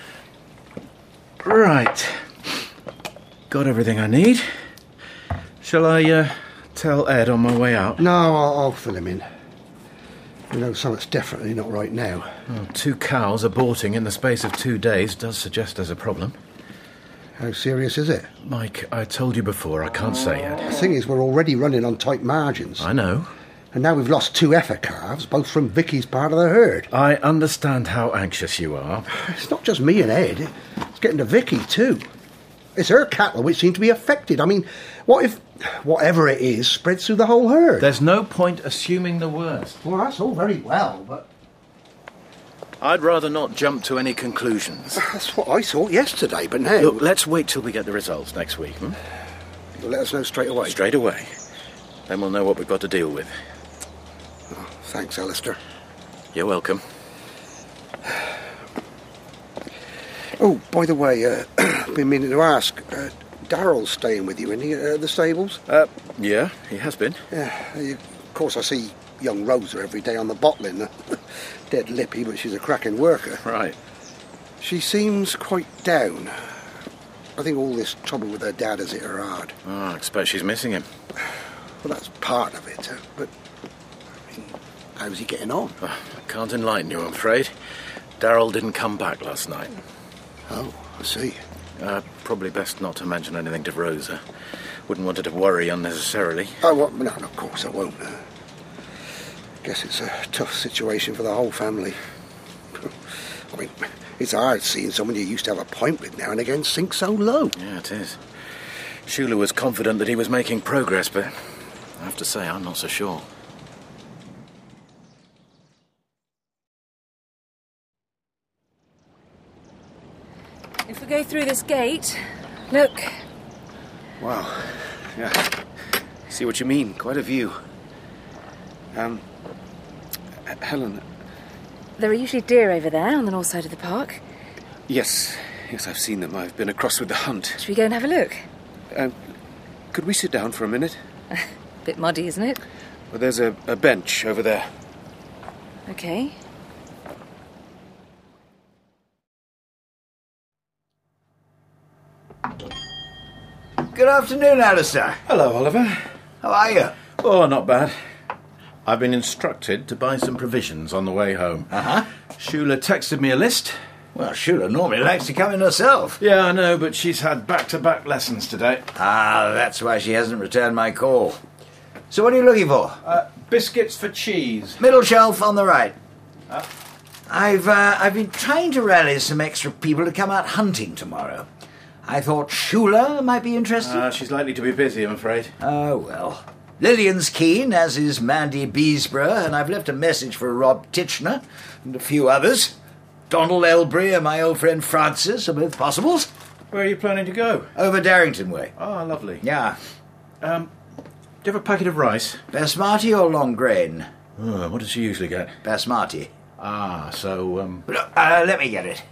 Right. Got everything I need. Shall I uh, tell Ed on my way out? No, I'll, I'll fill him in. You know, something's definitely not right now. Well, two cows aborting in the space of two days does suggest there's a problem. How serious is it? Mike, I told you before, I can't say yet. The thing is, we're already running on tight margins. I know. And now we've lost two effer calves, both from Vicky's part of the herd. I understand how anxious you are. It's not just me and Ed. It's getting to Vicky, too. It's her cattle which seem to be affected. I mean, what if whatever it is spreads through the whole herd? There's no point assuming the worst. Well, that's all very well, but... I'd rather not jump to any conclusions. That's what I thought yesterday, but now... Look, let's wait till we get the results next week, hmm? You'll let us know straight away? Straight away. Then we'll know what we've got to deal with. Oh, thanks, Alistair. You're welcome. Oh, by the way, uh, I've been meaning to ask, uh, Daryl's staying with you, isn't he, at uh, the stables? Uh, yeah, he has been. Yeah, uh, of course I see young Rosa every day on the bottling. Dead lippy, but she's a cracking worker. Right. She seems quite down. I think all this trouble with her dad has hit her hard. Oh, I expect she's missing him. Well, that's part of it, uh, but... I mean, how's he getting on? Oh, I can't enlighten you, I'm afraid. Daryl didn't come back last night. Oh, I see. Uh, probably best not to mention anything to Rosa. Wouldn't want her to worry unnecessarily. Oh, well, no, of course I won't. Uh, guess it's a tough situation for the whole family. I mean, it's hard seeing someone you used to have a pint with now and again sink so low. Yeah, it is. Shula was confident that he was making progress, but I have to say, I'm not so sure. If we go through this gate, look. Wow. Yeah. See what you mean. Quite a view. Um, Helen. There are usually deer over there on the north side of the park. Yes. Yes, I've seen them. I've been across with the hunt. Should we go and have a look? Um, could we sit down for a minute? Bit muddy, isn't it? Well, there's a, a bench over there. Okay. Good afternoon, Alistair. Hello, Oliver. How are you? Oh, not bad. I've been instructed to buy some provisions on the way home. Uh-huh. Shula texted me a list. Well, Shula normally likes to come in herself. Yeah, I know, but she's had back-to-back lessons today. Ah, that's why she hasn't returned my call. So what are you looking for? Uh, biscuits for cheese. Middle shelf on the right. Uh. I've, uh, I've been trying to rally some extra people to come out hunting tomorrow. I thought Shula might be interested. Uh, she's likely to be busy, I'm afraid. Oh, well. Lillian's keen, as is Mandy Beesborough, and I've left a message for Rob Titchener and a few others. Donald Elbury and my old friend Francis are both possibles. Where are you planning to go? Over Darrington Way. Oh, lovely. Yeah. Um, do you have a packet of rice? Basmati or long grain? Oh, what does she usually get? Basmati. Ah, so, um... Uh, let me get it.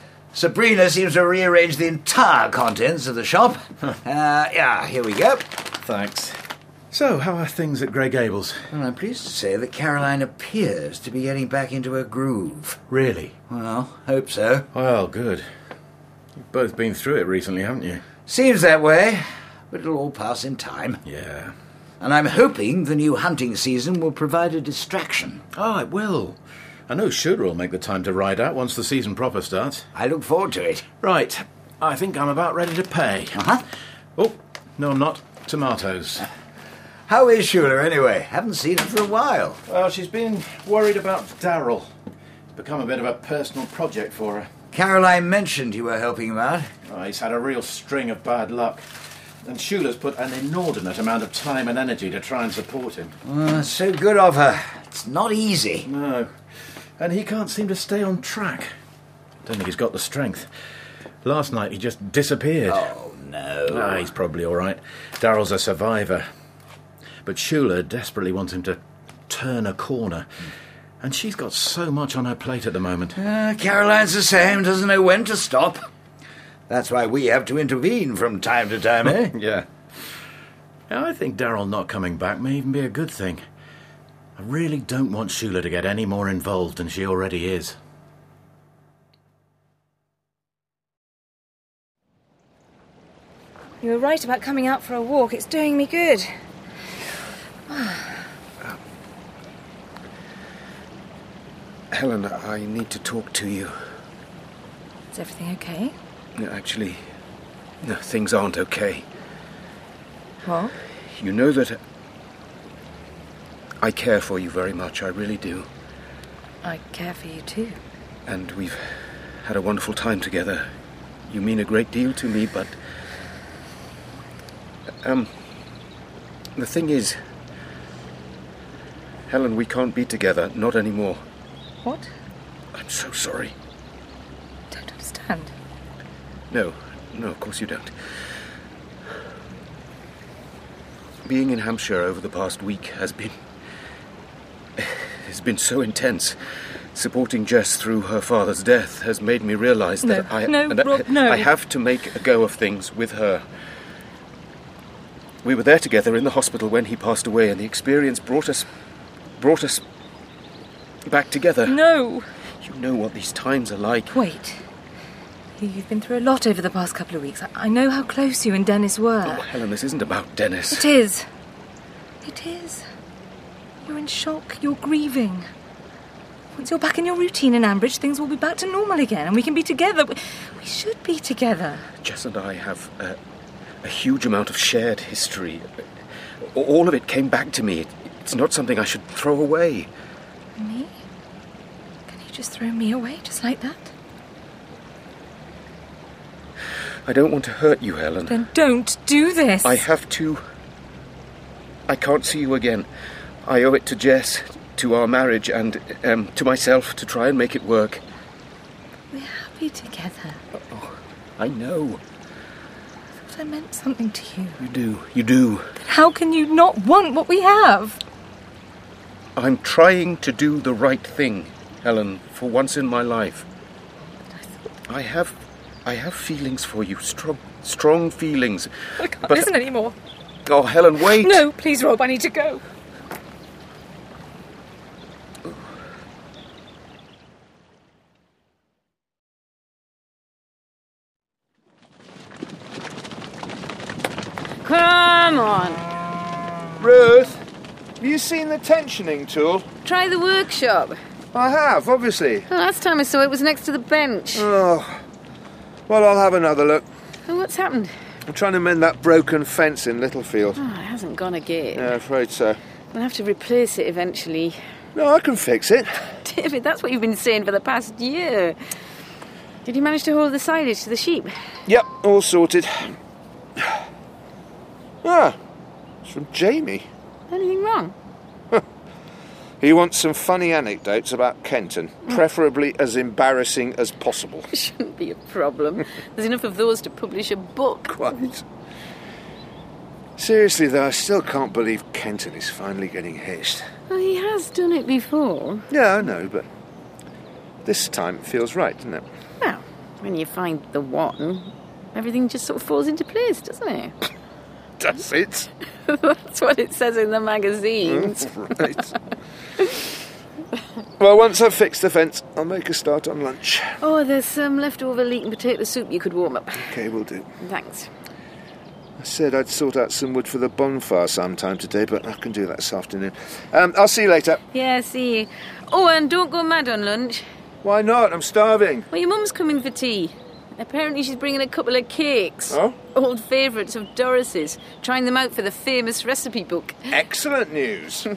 Sabrina seems to have rearranged the entire contents of the shop. uh, yeah, here we go. Thanks. So, how are things at Grey Gables? Well, I'm pleased to say that Caroline appears to be getting back into her groove. Really? Well, hope so. Well, good. You've both been through it recently, haven't you? Seems that way, but it'll all pass in time. Yeah. And I'm hoping the new hunting season will provide a distraction. Ah, it will. I know Shula will make the time to ride out once the season proper starts. I look forward to it. Right. I think I'm about ready to pay. Uh-huh. Oh, no, I'm not. Tomatoes. How is Shula, anyway? Haven't seen her for a while. Well, she's been worried about Darryl. It's become a bit of a personal project for her. Caroline mentioned you were helping him out. Oh, he's had a real string of bad luck. And Shula's put an inordinate amount of time and energy to try and support him. Uh, so good of her. It's not easy. No. And he can't seem to stay on track. Don't think he's got the strength. Last night he just disappeared. Oh, no. Ah, he's probably all right. Darryl's a survivor. But Shula desperately wants him to turn a corner. And she's got so much on her plate at the moment. Uh, Caroline's the same, doesn't know when to stop. That's why we have to intervene from time to time, eh? Yeah. Now, I think Darryl not coming back may even be a good thing. I really don't want Shula to get any more involved than she already is. You were right about coming out for a walk. It's doing me good. Helen, I need to talk to you. Is everything okay? No, actually, no, things aren't okay. What? You know that I care for you very much, I really do. I care for you too. And we've had a wonderful time together. You mean a great deal to me, but... Um... The thing is... Helen, we can't be together, not anymore. What? I'm so sorry. Don't understand. No, no, of course you don't. Being in Hampshire over the past week has been... has been so intense. Supporting Jess through her father's death has made me realise No, that I... no, and I- Rob, no. I have to make a go of things with her. We were there together in the hospital when he passed away, and the experience brought us... brought us... back together. No. You know what these times are like. Wait. You- You've been through a lot over the past couple of weeks. I, I know how close you and Dennis were. Oh, Helen, this isn't about Dennis. It is. It is. You're in shock. You're grieving. Once you're back in your routine in Ambridge, things will be back to normal again, and we can be together. We, we should be together. Jess and I have uh, a huge amount of shared history. All of it came back to me. It, it's not something I should throw away. Me? Can you just throw me away just like that? I don't want to hurt you, Helen. Then don't do this. I have to... I can't see you again. I owe it to Jess, to our marriage, and um, to myself to try and make it work. We're happy together. Oh, I know. I thought I meant something to you. You do. You do. But how can you not want what we have? I'm trying to do the right thing, Helen, for once in my life. I have... I have feelings for you. Strong, strong feelings. I can't But- listen anymore. Oh, Helen, wait! No, please, Rob, I need to go. Come on. Ruth! Have you seen the tensioning tool? Try the workshop. I have, obviously. Oh, last time I saw it was next to the bench. Oh. Well, I'll have another look. Oh, what's happened? I'm trying to mend that broken fence in Littlefield. Oh, it hasn't gone again. Yeah, I'm afraid so. We'll have to replace it eventually. No, I can fix it. David, that's what you've been saying for the past year. Did you manage to hold the silage to the sheep? Yep, all sorted. Ah, it's from Jamie. Anything wrong? He wants some funny anecdotes about Kenton, preferably as embarrassing as possible. Shouldn't be a problem. There's enough of those to publish a book. Quite. Seriously, though, I still can't believe Kenton is finally getting hitched. Well, he has done it before. Yeah, I know, but this time it feels right, doesn't it? Well, when you find the one, everything just sort of falls into place, doesn't it? Does it? That's what it says in the magazines. Mm, right. Well, once I've fixed the fence, I'll make a start on lunch. Oh, there's some leftover leek potato soup you could warm up. OK, we'll do. Thanks. I said I'd sort out some wood for the bonfire sometime today, but I can do that this afternoon. Um, I'll see you later. Yeah, see you. Oh, and don't go mad on lunch. Why not? I'm starving. Well, your mum's coming for tea. Apparently she's bringing a couple of cakes. Oh? Old favourites of Doris's. Trying them out for the famous recipe book. Excellent news.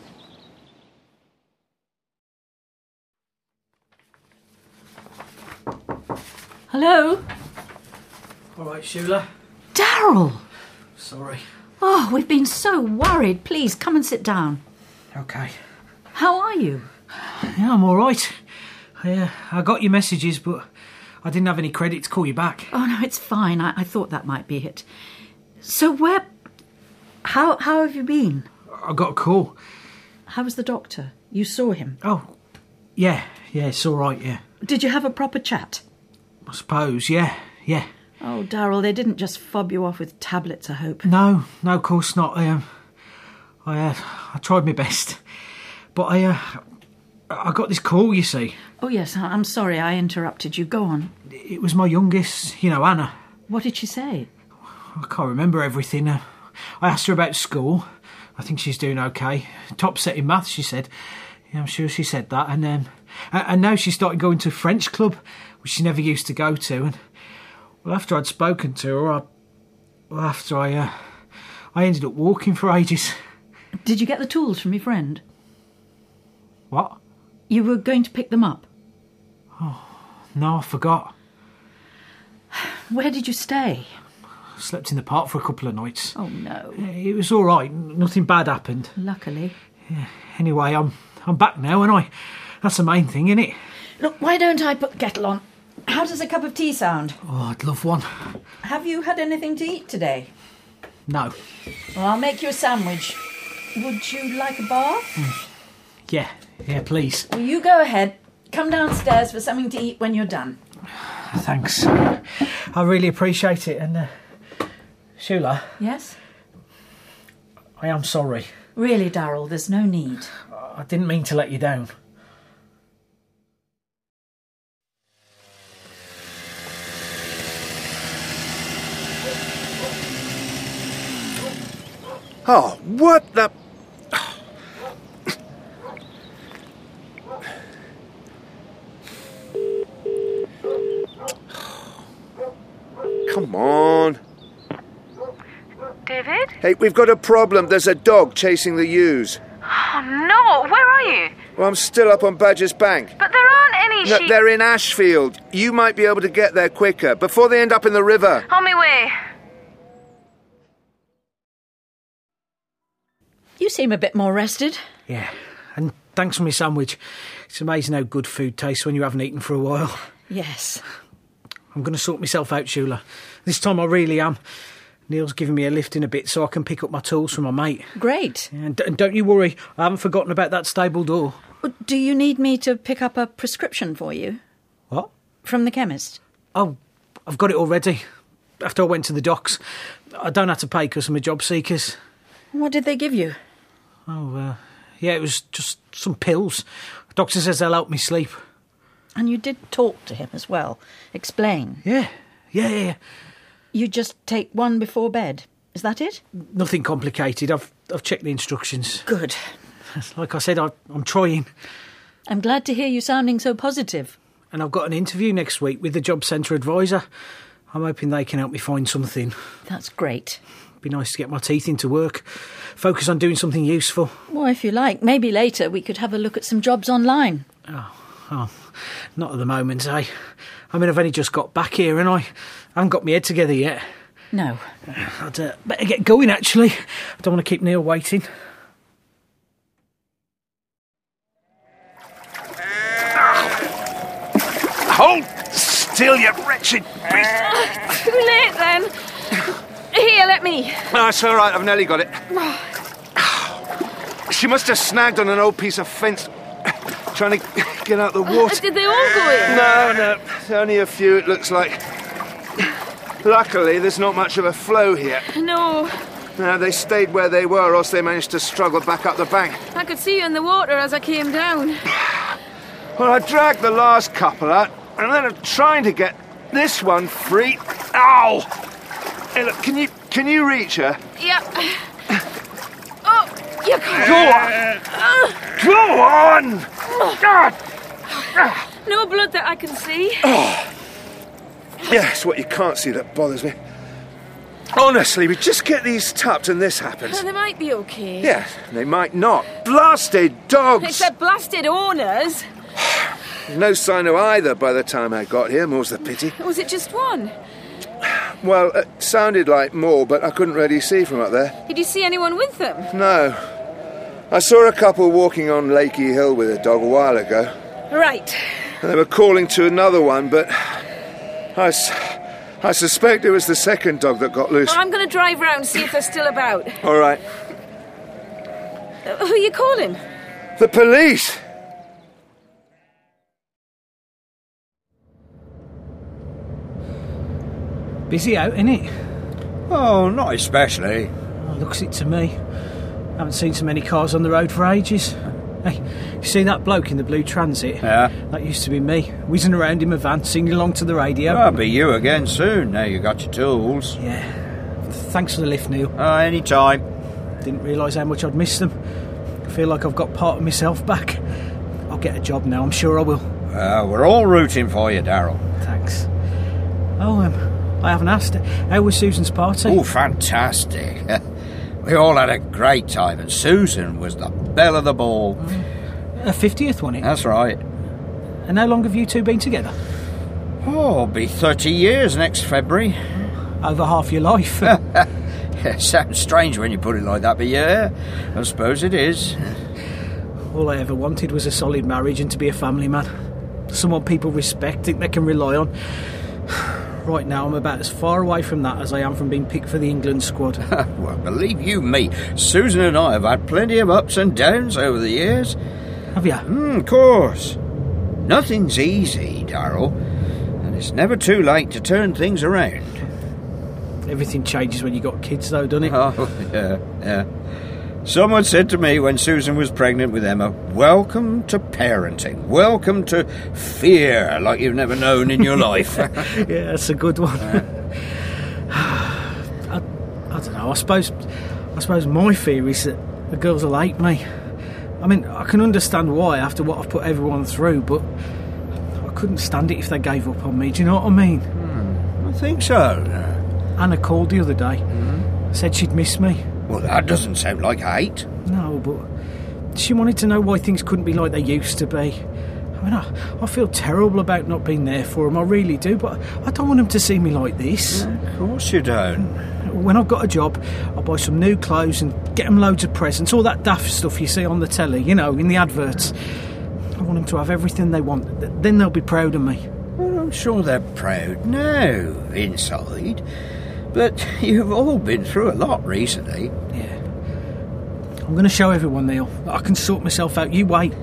Hello? All right, Shula. Daryl! Sorry. Oh, we've been so worried. Please, come and sit down. OK. How are you? Yeah, I'm all right. I, uh, I got your messages, but I didn't have any credit to call you back. Oh, no, it's fine. I, I thought that might be it. So where... How, how have you been? I got a call. How was the doctor? You saw him? Oh, yeah. Yeah, it's all right, yeah. Did you have a proper chat? I suppose, yeah. Yeah. Oh, Daryl, they didn't just fob you off with tablets, I hope. No, no, of course not. I, um, I, uh, I tried my best. But I, uh, I got this call, you see. Oh, yes, I- I'm sorry I interrupted you. Go on. It was my youngest, you know, Anna. What did she say? I can't remember everything. Uh, I asked her about school. I think she's doing OK. Top set in maths, she said. Yeah, I'm sure she said that. And um, and now she started going to a French club, which she never used to go to. And well, after I'd spoken to her, I, well, after I, uh, I ended up walking for ages. Did you get the tools from your friend? What? You were going to pick them up? Oh, no, I forgot. Where did you stay? I slept in the park for a couple of nights. Oh, no. It was all right. Nothing bad happened. Luckily. Yeah. Anyway, I'm I'm back now, and I. That's the main thing, innit? Look, why don't I put the kettle on? How does a cup of tea sound? Oh, I'd love one. Have you had anything to eat today? No. Well, I'll make you a sandwich. Would you like a bath? Mm. Yeah, yeah, please. Well, you go ahead. Come downstairs for something to eat when you're done. Thanks. I really appreciate it. And, uh, Shula? Yes? I am sorry. Really, Daryl, there's no need. I didn't mean to let you down. Oh, what the... Come on. David? Hey, we've got a problem. There's a dog chasing the ewes. Oh, no. Where are you? Well, I'm still up on Badger's Bank. But there aren't any No, sheep... they're in Ashfield. You might be able to get there quicker, before they end up in the river. On my way. You seem a bit more rested. Yeah, and thanks for my sandwich. It's amazing how good food tastes when you haven't eaten for a while. Yes. I'm going to sort myself out, Shula. This time I really am. Neil's giving me a lift in a bit so I can pick up my tools from my mate. Great. Yeah, and, and don't you worry, I haven't forgotten about that stable door. Do you need me to pick up a prescription for you? What? From the chemist? Oh, I've got it already. After I went to the docks. I don't have to pay because I'm a job seekers. What did they give you? Oh, uh, yeah, it was just some pills. The doctor says they'll help me sleep. And you did talk to him as well. Explain. Yeah, yeah, yeah. yeah. You just take one before bed. Is that it? Nothing complicated. I've I've checked the instructions. Good. Like I said, I, I'm trying. I'm glad to hear you sounding so positive. And I've got an interview next week with the Job Centre advisor. I'm hoping they can help me find something. That's great. Be nice to get my teeth into work. Focus on doing something useful. Well, if you like, maybe later we could have a look at some jobs online. Oh, oh not at the moment, eh? I mean, I've only just got back here and I haven't got my head together yet. No. I'd uh, better get going, actually. I don't want to keep Neil waiting. Hold still, you wretched beast! Uh, too late, then. Here, let me. No, it's all right. I've nearly got it. She must have snagged on an old piece of fence, trying to get out the water. Uh, did they all go in? No, no. Only a few, it looks like. Luckily, there's not much of a flow here. No. No, they stayed where they were, or else they managed to struggle back up the bank. I could see you in the water as I came down. Well, I dragged the last couple out, and then I'm trying to get this one free. Ow! Hey, look, can you can you reach her? Yep. Oh, you can't. Go on! Uh. Go on! No blood that I can see. Oh. Yeah, it's what you can't see that bothers me. Honestly, we just get these tapped and this happens. Well, they might be okay. Yeah, they might not. Blasted dogs! Except blasted owners. No sign of either by the time I got here, more's the pity. Was it just one? Well, it sounded like more, but I couldn't really see from up there. Did you see anyone with them? No. I saw a couple walking on Lakey Hill with a dog a while ago. Right. They were calling to another one, but I, s- I suspect it was the second dog that got loose. Well, I'm going to drive round, see if they're still about. All right. Uh, who are you calling? The police! Busy out, innit? Oh, not especially. Oh, looks it to me. Haven't seen so many cars on the road for ages. Hey, you see that bloke in the blue Transit? Yeah. That used to be me, whizzing around in my van, singing along to the radio. I'll be you again soon, now you got your tools. Yeah. Thanks for the lift, Neil. Uh, any time. Didn't realise how much I'd missed them. I feel like I've got part of myself back. I'll get a job now, I'm sure I will. Uh, we're all rooting for you, Darryl. Thanks. Oh, um... I haven't asked. How was Susan's party? Oh, fantastic. We all had a great time, and Susan was the belle of the ball. Her fiftieth, wasn't it? That's right. And how long have you two been together? Oh, it'll be thirty years next February. Over half your life. It sounds strange when you put it like that, but yeah, I suppose it is. All I ever wanted was a solid marriage and to be a family man. Someone people respect, think they can rely on. Right now, I'm about as far away from that as I am from being picked for the England squad. Well, believe you me, Susan and I have had plenty of ups and downs over the years. Have you? Mm, of course. Nothing's easy, Darryl, and it's never too late to turn things around. Everything changes when you got kids, though, doesn't it? Oh, yeah, yeah. Someone said to me when Susan was pregnant with Emma, welcome to parenting, welcome to fear like you've never known in your life. Yeah, that's a good one. Uh. I, I don't know, I suppose I suppose my fear is that the girls will hate me. I mean, I can understand why after what I've put everyone through, but I couldn't stand it if they gave up on me, do you know what I mean? Hmm, I think so. Anna called the other day, mm-hmm. said she'd miss me. Well, that doesn't sound like hate. No, but she wanted to know why things couldn't be like they used to be. I mean, I, I feel terrible about not being there for them, I really do, but I don't want them to see me like this. Yeah, of course you don't. When I've got a job, I'll buy some new clothes and get them loads of presents, all that daft stuff you see on the telly, you know, in the adverts. I want them to have everything they want, then they'll be proud of me. Well, I'm sure they're proud now, inside. But you've all been through a lot recently. Yeah. I'm going to show everyone, Neil, that I can sort myself out. You wait.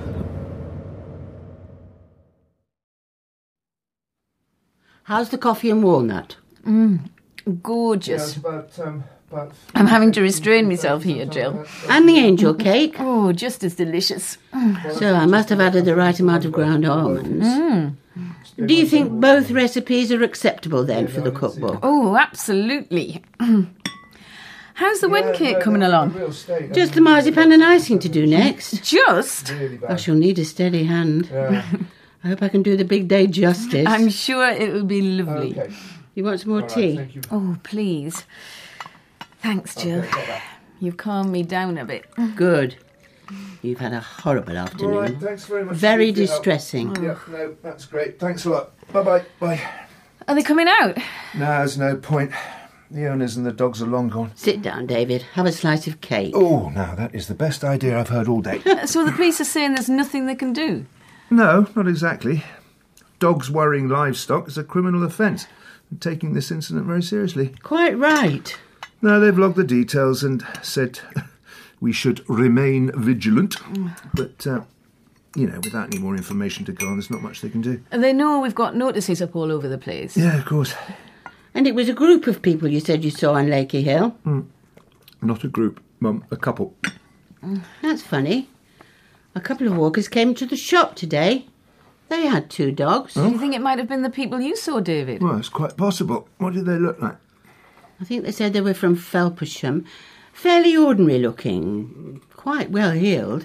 How's the coffee and walnut? Mm, gorgeous. Yeah, about, um, about I'm having to restrain myself here, Jill. And the angel cake? Oh, just as delicious. So I must have added the right amount of ground almonds. Mm. Do you think both recipes are acceptable then for the cookbook? Oh, absolutely. How's the wedding cake coming along? Just the marzipan and icing to do next. Just? I shall need a steady hand. I hope I can do the big day justice. I'm sure it'll be lovely. Okay. You want some more All right, tea? thank you. Oh, please. Thanks, Jill. You've calmed me down a bit. Good. You've had a horrible afternoon. All right, thanks very much. Very for your help. distressing. Yeah, no, that's great. Thanks a lot. Bye-bye. Bye. Are they coming out? No, there's no point. The owners and the dogs are long gone. Sit down, David. Have a slice of cake. Oh, now, that is the best idea I've heard all day. So the police are saying there's nothing they can do? No, not exactly. Dogs worrying livestock is a criminal offence. I'm taking this incident very seriously. Quite right. No, they've logged the details and said we should remain vigilant. But, uh, you know, without any more information to go on, there's not much they can do. And they know we've got notices up all over the place. Yeah, of course. And it was a group of people you said you saw on Lakey Hill. Mm. Not a group, Mum, a couple. That's funny. A couple of walkers came to the shop today. They had two dogs. Do you think it might have been the people you saw, David? Well, it's quite possible. What did they look like? I think they said they were from Felpersham. Fairly ordinary looking. Quite well heeled.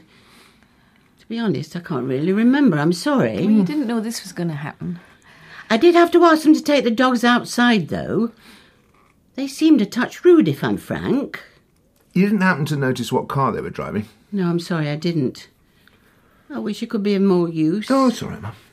To be honest, I can't really remember. I'm sorry. Well, you didn't know this was going to happen. I did have to ask them to take the dogs outside, though. They seemed a touch rude, if I'm frank. You didn't happen to notice what car they were driving? No, I'm sorry, I didn't. I wish it could be of more use. Oh, it's all right, Mum.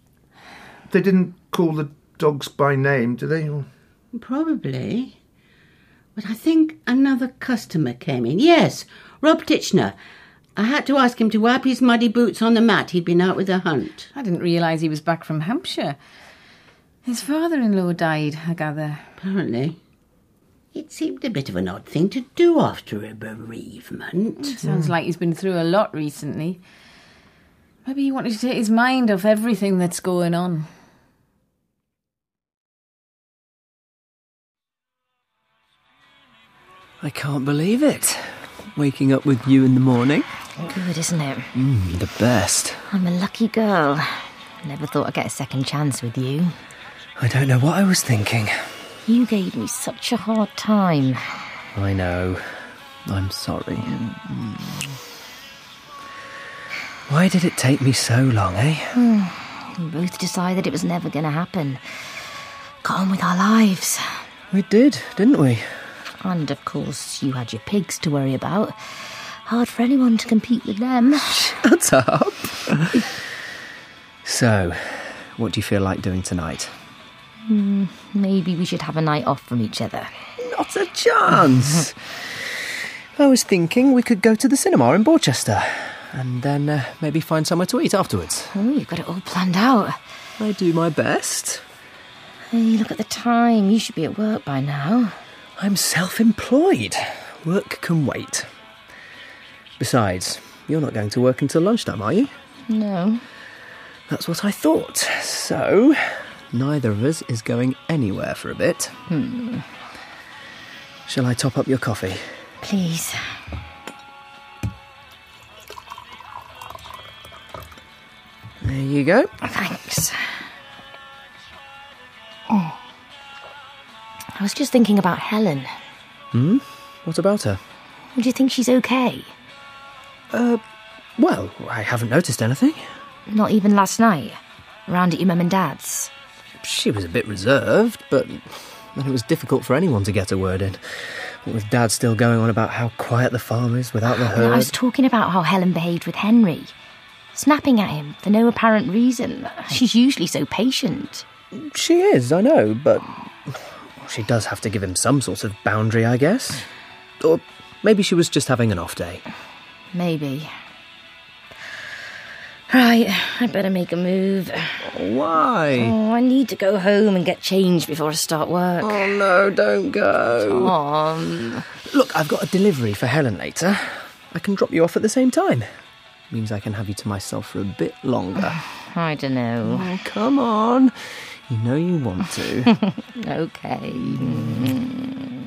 They didn't call the dogs by name, did they? Probably. But I think another customer came in. Yes, Rob Titchener. I had to ask him to wipe his muddy boots on the mat. He'd been out with a hunt. I didn't realise he was back from Hampshire. His father-in-law died, I gather. Apparently. It seemed a bit of an odd thing to do after a bereavement. Sounds like he's been through a lot recently. Maybe he wanted to take his mind off everything that's going on. I can't believe it. Waking up with you in the morning. Good, isn't it? Mm, the best. I'm a lucky girl. Never thought I'd get a second chance with you. I don't know what I was thinking. You gave me such a hard time. I know. I'm sorry. Mm. Why did it take me so long, eh? We both decided it was never going to happen. Got on with our lives. We did, didn't we? And, of course, you had your pigs to worry about. Hard for anyone to compete with them. Shut up. So, what do you feel like doing tonight? Mm, maybe we should have a night off from each other. Not a chance. I was thinking we could go to the cinema in Borchester and then uh, maybe find somewhere to eat afterwards. Oh, you've got it all planned out. I do my best. Hey, look at the time. You should be at work by now. I'm self-employed. Work can wait. Besides, you're not going to work until lunchtime, are you? No. That's what I thought. So, neither of us is going anywhere for a bit. Hmm. Shall I top up your coffee? Please. There you go. Thanks. Oh. I was just thinking about Helen. Hmm? What about her? Do you think she's okay? Uh, well, I haven't noticed anything. Not even last night? Around at your mum and dad's? She was a bit reserved, but it was difficult for anyone to get a word in. With Dad still going on about how quiet the farm is without the herd. I was talking about how Helen behaved with Henry. Snapping at him for no apparent reason. She's usually so patient. She is, I know, but she does have to give him some sort of boundary, I guess. Or maybe she was just having an off day. Maybe. Right, I'd better make a move. Why? Oh, I need to go home and get changed before I start work. Oh, no, don't go. Tom. Look, I've got a delivery for Helen later. I can drop you off at the same time. Means I can have you to myself for a bit longer. I don't know. Oh, come on. You know you want to. Okay. Mm.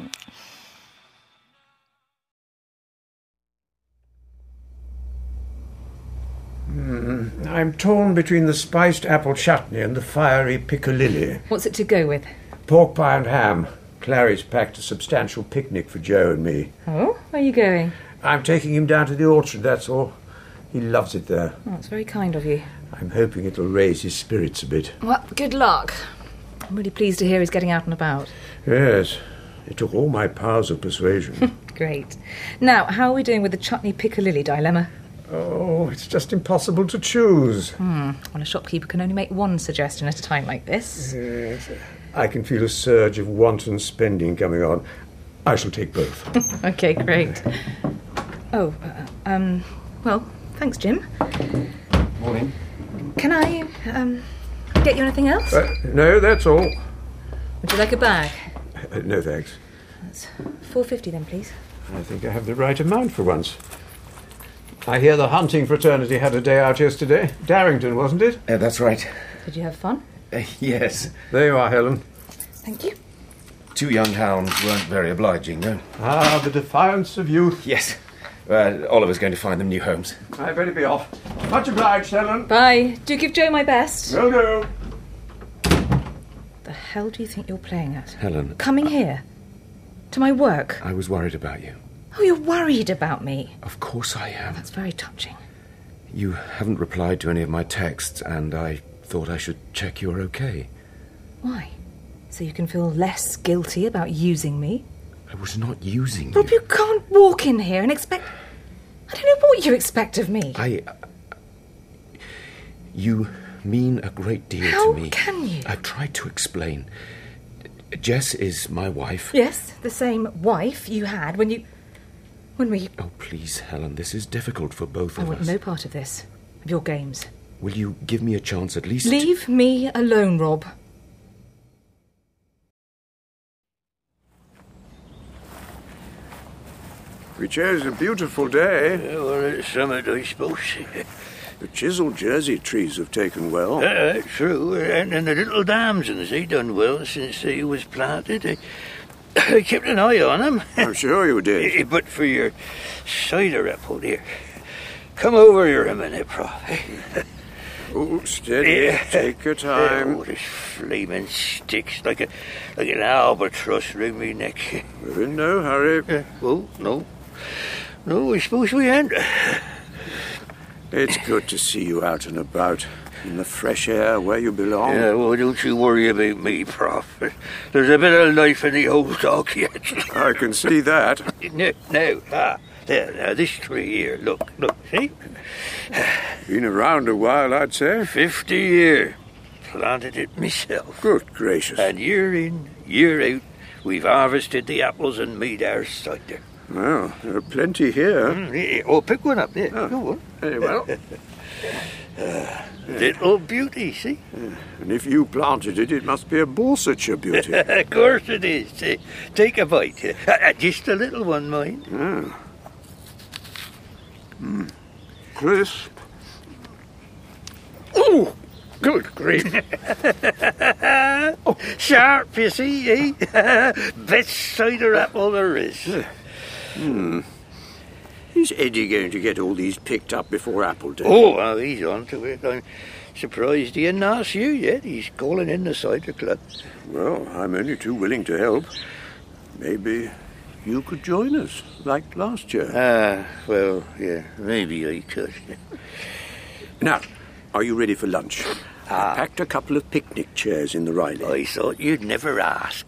Mm, I'm torn between the spiced apple chutney and the fiery piccalilli. What's it to go with? Pork pie and ham. Clary's packed a substantial picnic for Joe and me. Oh, where are you going? I'm taking him down to the orchard, that's all. He loves it there. Oh, that's very kind of you. I'm hoping it'll raise his spirits a bit. Well, good luck. I'm really pleased to hear he's getting out and about. Yes, it took all my powers of persuasion. Great. Now, how are we doing with the chutney piccalilli dilemma? Oh, it's just impossible to choose. Hmm. Well, a shopkeeper can only make one suggestion at a time like this. Yes. I can feel a surge of wanton spending coming on. I shall take both. OK, great. Oh, uh, um, well, thanks, Jim. Morning. Can I, um, get you anything else? Uh, no, that's all. Would you like a bag? Uh, no, thanks. That's four fifty then, please. I think I have the right amount for once. I hear the hunting fraternity had a day out yesterday. Darrington, wasn't it? Uh, that's right. Did you have fun? Uh, yes. There you are, Helen. Thank you. Two young hounds weren't very obliging, though. Ah, the defiance of youth. Yes. Uh, Oliver's going to find them new homes. I'd better be off. Much obliged, Helen. Bye. Do give Joe my best. Will do. The hell do you think you're playing at? Helen. Coming here? To my work? I was worried about you. Oh, you're worried about me? Of course I am. That's very touching. You haven't replied to any of my texts, and I thought I should check you're okay. Why? So you can feel less guilty about using me? I was not using Rob, you. you can't walk in here and expect... I don't know what you expect of me. I... Uh, you mean a great deal How to me. How can you? I've tried to explain. Jess is my wife. Yes, the same wife you had when you... When we... Oh, please, Helen, this is difficult for both I of want us. no part of this. Of your games. Will you give me a chance at least? Leave me alone, Rob. We chose a beautiful day. Yeah, well, it's summer, I suppose. The chisel Jersey trees have taken well. Uh, true, and, and the little damsons, they done well since they was planted. I, I kept an eye on them. I'm sure you did. But for your cider apple, dear. Come over here a minute, Prof. Oh, steady. Yeah. Take your time. Oh, this flaming sticks like a like an albatross round me neck. We're in no hurry. Uh, oh, no. No, I suppose we ain't. It's good to see you out and about, in the fresh air where you belong. Yeah, well, don't you worry about me, Prof. There's a bit of life in the old dog yet. I can see that. No, no, ah, there, now, this tree here, look, look, see? Been around a while, I'd say. Fifty year. Planted it myself. Good gracious. And year in, year out, we've harvested the apples and made our cider. Well, there are plenty here. Mm, yeah. Oh, pick one up there. Oh, go on. Very well. uh, little beauty, see? Uh, and if you planted it, it must be a Borsetshire beauty. Of course it is. Uh, take a bite. Uh, uh, just a little one, mind. Oh. Mm. Crisp. Oh, good grief. Oh, sharp, you see, eh? Best cider apple there is. Hmm. Is Eddie going to get all these picked up before Apple Day? Oh, well, he's on to it. I'm surprised he hadn't asked you yet. He's calling in the cider club. Well, I'm only too willing to help. Maybe you could join us, like last year. Ah, well, yeah, maybe I could. Now, are you ready for lunch? Ah. I packed a couple of picnic chairs in the Riley. I thought you'd never ask.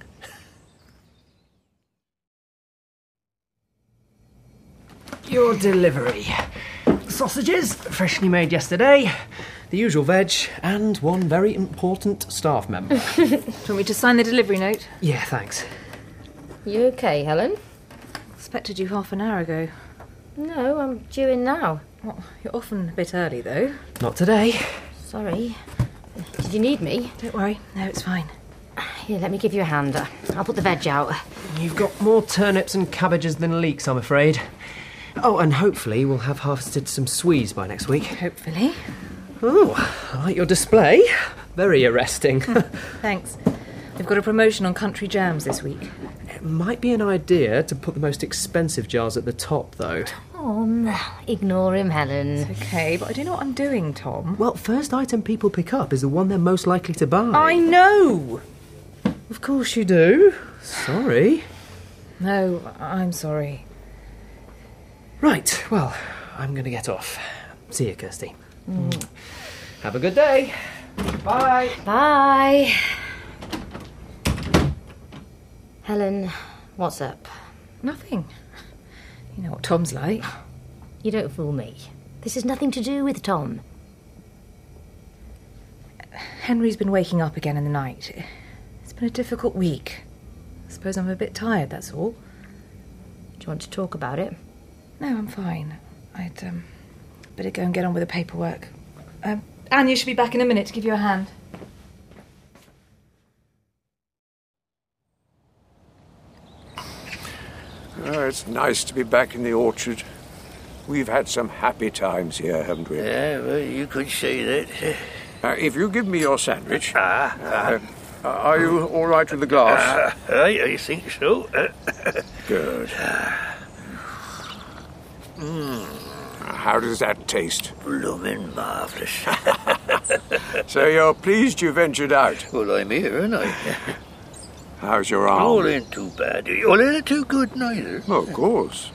Your delivery. Sausages, freshly made yesterday, the usual veg, and one very important staff member. Do you want me to sign the delivery note? Yeah, thanks. You okay, Helen? Expected you half an hour ago. No, I'm due in now. Well, you're often a bit early, though. Not today. Sorry. Did you need me? Don't worry. No, it's fine. Here, let me give you a hand. I'll put the veg out. You've got more turnips and cabbages than leeks, I'm afraid. Oh, and hopefully we'll have harvested some swedes by next week. Hopefully. Oh, I like your display. Very arresting. Thanks. We've got a promotion on country jams this week. It might be an idea to put the most expensive jars at the top, though. Tom, ignore him, Helen. It's okay, but I don't know what I'm doing, Tom. Well, first item people pick up is the one they're most likely to buy. I know! Of course you do. Sorry. No, I'm sorry. Right, well, I'm going to get off. See you, Kirsty. Mm. Have a good day. Bye. Bye. Helen, what's up? Nothing. You know what Tom's like. You don't fool me. This has nothing to do with Tom. Henry's been waking up again in the night. It's been a difficult week. I suppose I'm a bit tired, that's all. Do you want to talk about it? No, I'm fine. I'd um, better go and get on with the paperwork. Um, Anya should be back in a minute to give you a hand. Oh, it's nice to be back in the orchard. We've had some happy times here, haven't we? Yeah, well, you could say that. Uh, if you give me your sandwich... Ah, uh, uh, are you all right with the glass? Uh, I, I think so. Good. Mm. How does that taste? Bloomin' marvellous. So you're pleased you ventured out? Well, I'm here, aren't I? How's your arm? Oh, it ain't too bad. Well, it ain't too good neither. Oh, of course.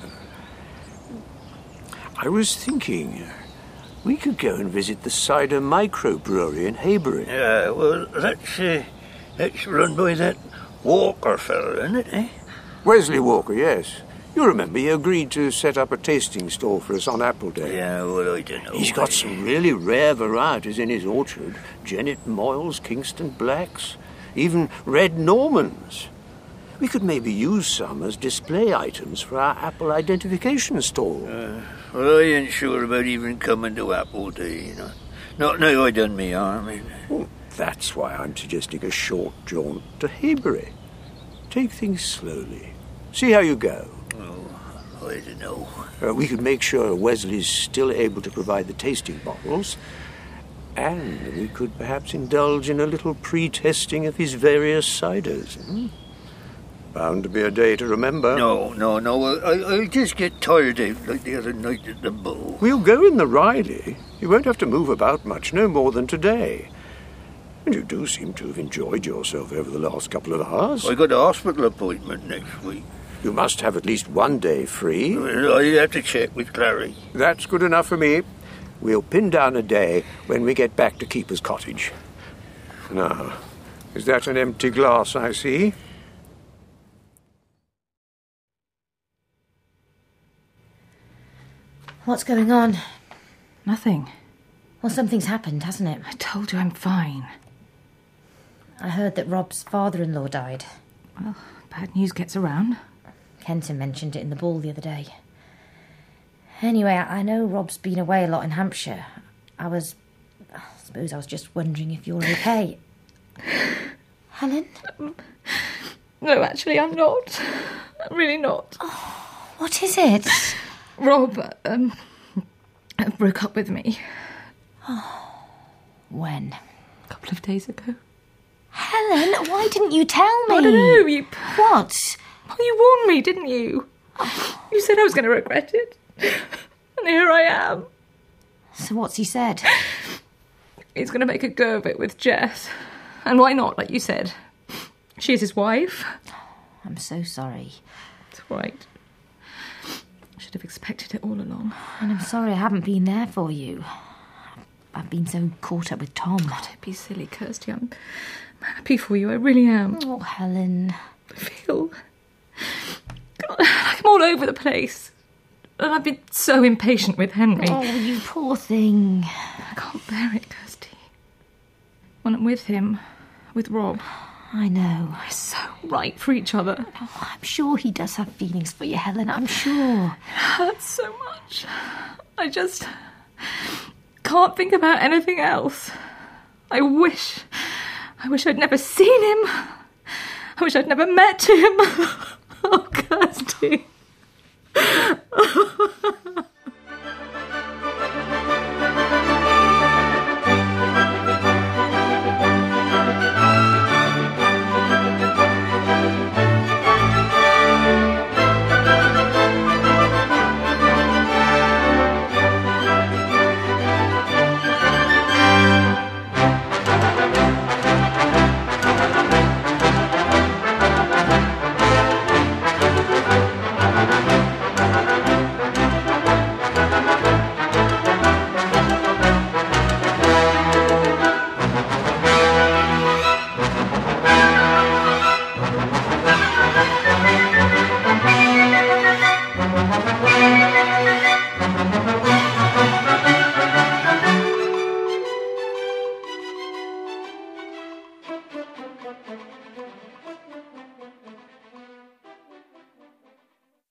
I was thinking we could go and visit the cider microbrewery in Haybury. Yeah, well, that's, uh, that's run by that Walker fella, isn't it, eh? Wesley Walker, yes. You remember he agreed to set up a tasting stall for us on Apple Day. Yeah, well, I don't know. He's got some really rare varieties in his orchard. Jennet Moyles, Kingston Blacks, even Red Normans. We could maybe use some as display items for our Apple identification stall. Uh, well, I ain't sure about even coming to Apple Day, you know. Not now I done me arm. In. Well, that's why I'm suggesting a short jaunt to Haybury. Take things slowly. See how you go. Oh, I don't know. Uh, we could make sure Wesley's still able to provide the tasting bottles. And we could perhaps indulge in a little pre-testing of his various ciders. Hmm? Bound to be a day to remember. No, no, no. I, I just get tired of like the other night at the Bull. We'll go in the Riley. You won't have to move about much, no more than today. And you do seem to have enjoyed yourself over the last couple of hours. I got a hospital appointment next week. You must have at least one day free. Well, I have to check with Clary. That's good enough for me. We'll pin down a day when we get back to Keeper's Cottage. Now, is that an empty glass I see? What's going on? Nothing. Well, something's happened, hasn't it? I told you I'm fine. I heard that Rob's father-in-law died. Well, bad news gets around. Kenton mentioned it in the ball the other day. Anyway, I know Rob's been away a lot in Hampshire. I was... I suppose I was just wondering if you're okay. Helen? Um, no, actually, I'm not. I'm really not. Oh, what is it? Rob, um, broke up with me. Oh, when? A couple of days ago. Helen, why didn't you tell me? I don't know, you... What? Oh, you warned me, didn't you? Oh. You said I was going to regret it. And here I am. So what's he said? He's going to make a go of it with Jess. And why not, like you said? She's his wife. I'm so sorry. It's all right. I should have expected it all along. And I'm sorry I haven't been there for you. I've been so caught up with Tom. Oh, don't be silly, Kirsty. I'm happy for you. I really am. Oh, Helen. I feel God, like I'm all over the place. And I've been so impatient with Henry. Oh, you poor thing. I can't bear it, Kirsty. When I'm with him, with Rob. I know. We're so right for each other. Oh, I'm sure he does have feelings for you, Helen. I'm sure. It hurts so much. I just can't think about anything else. I wish... I wish I'd never seen him. I wish I'd never met him. Oh, Kirsty.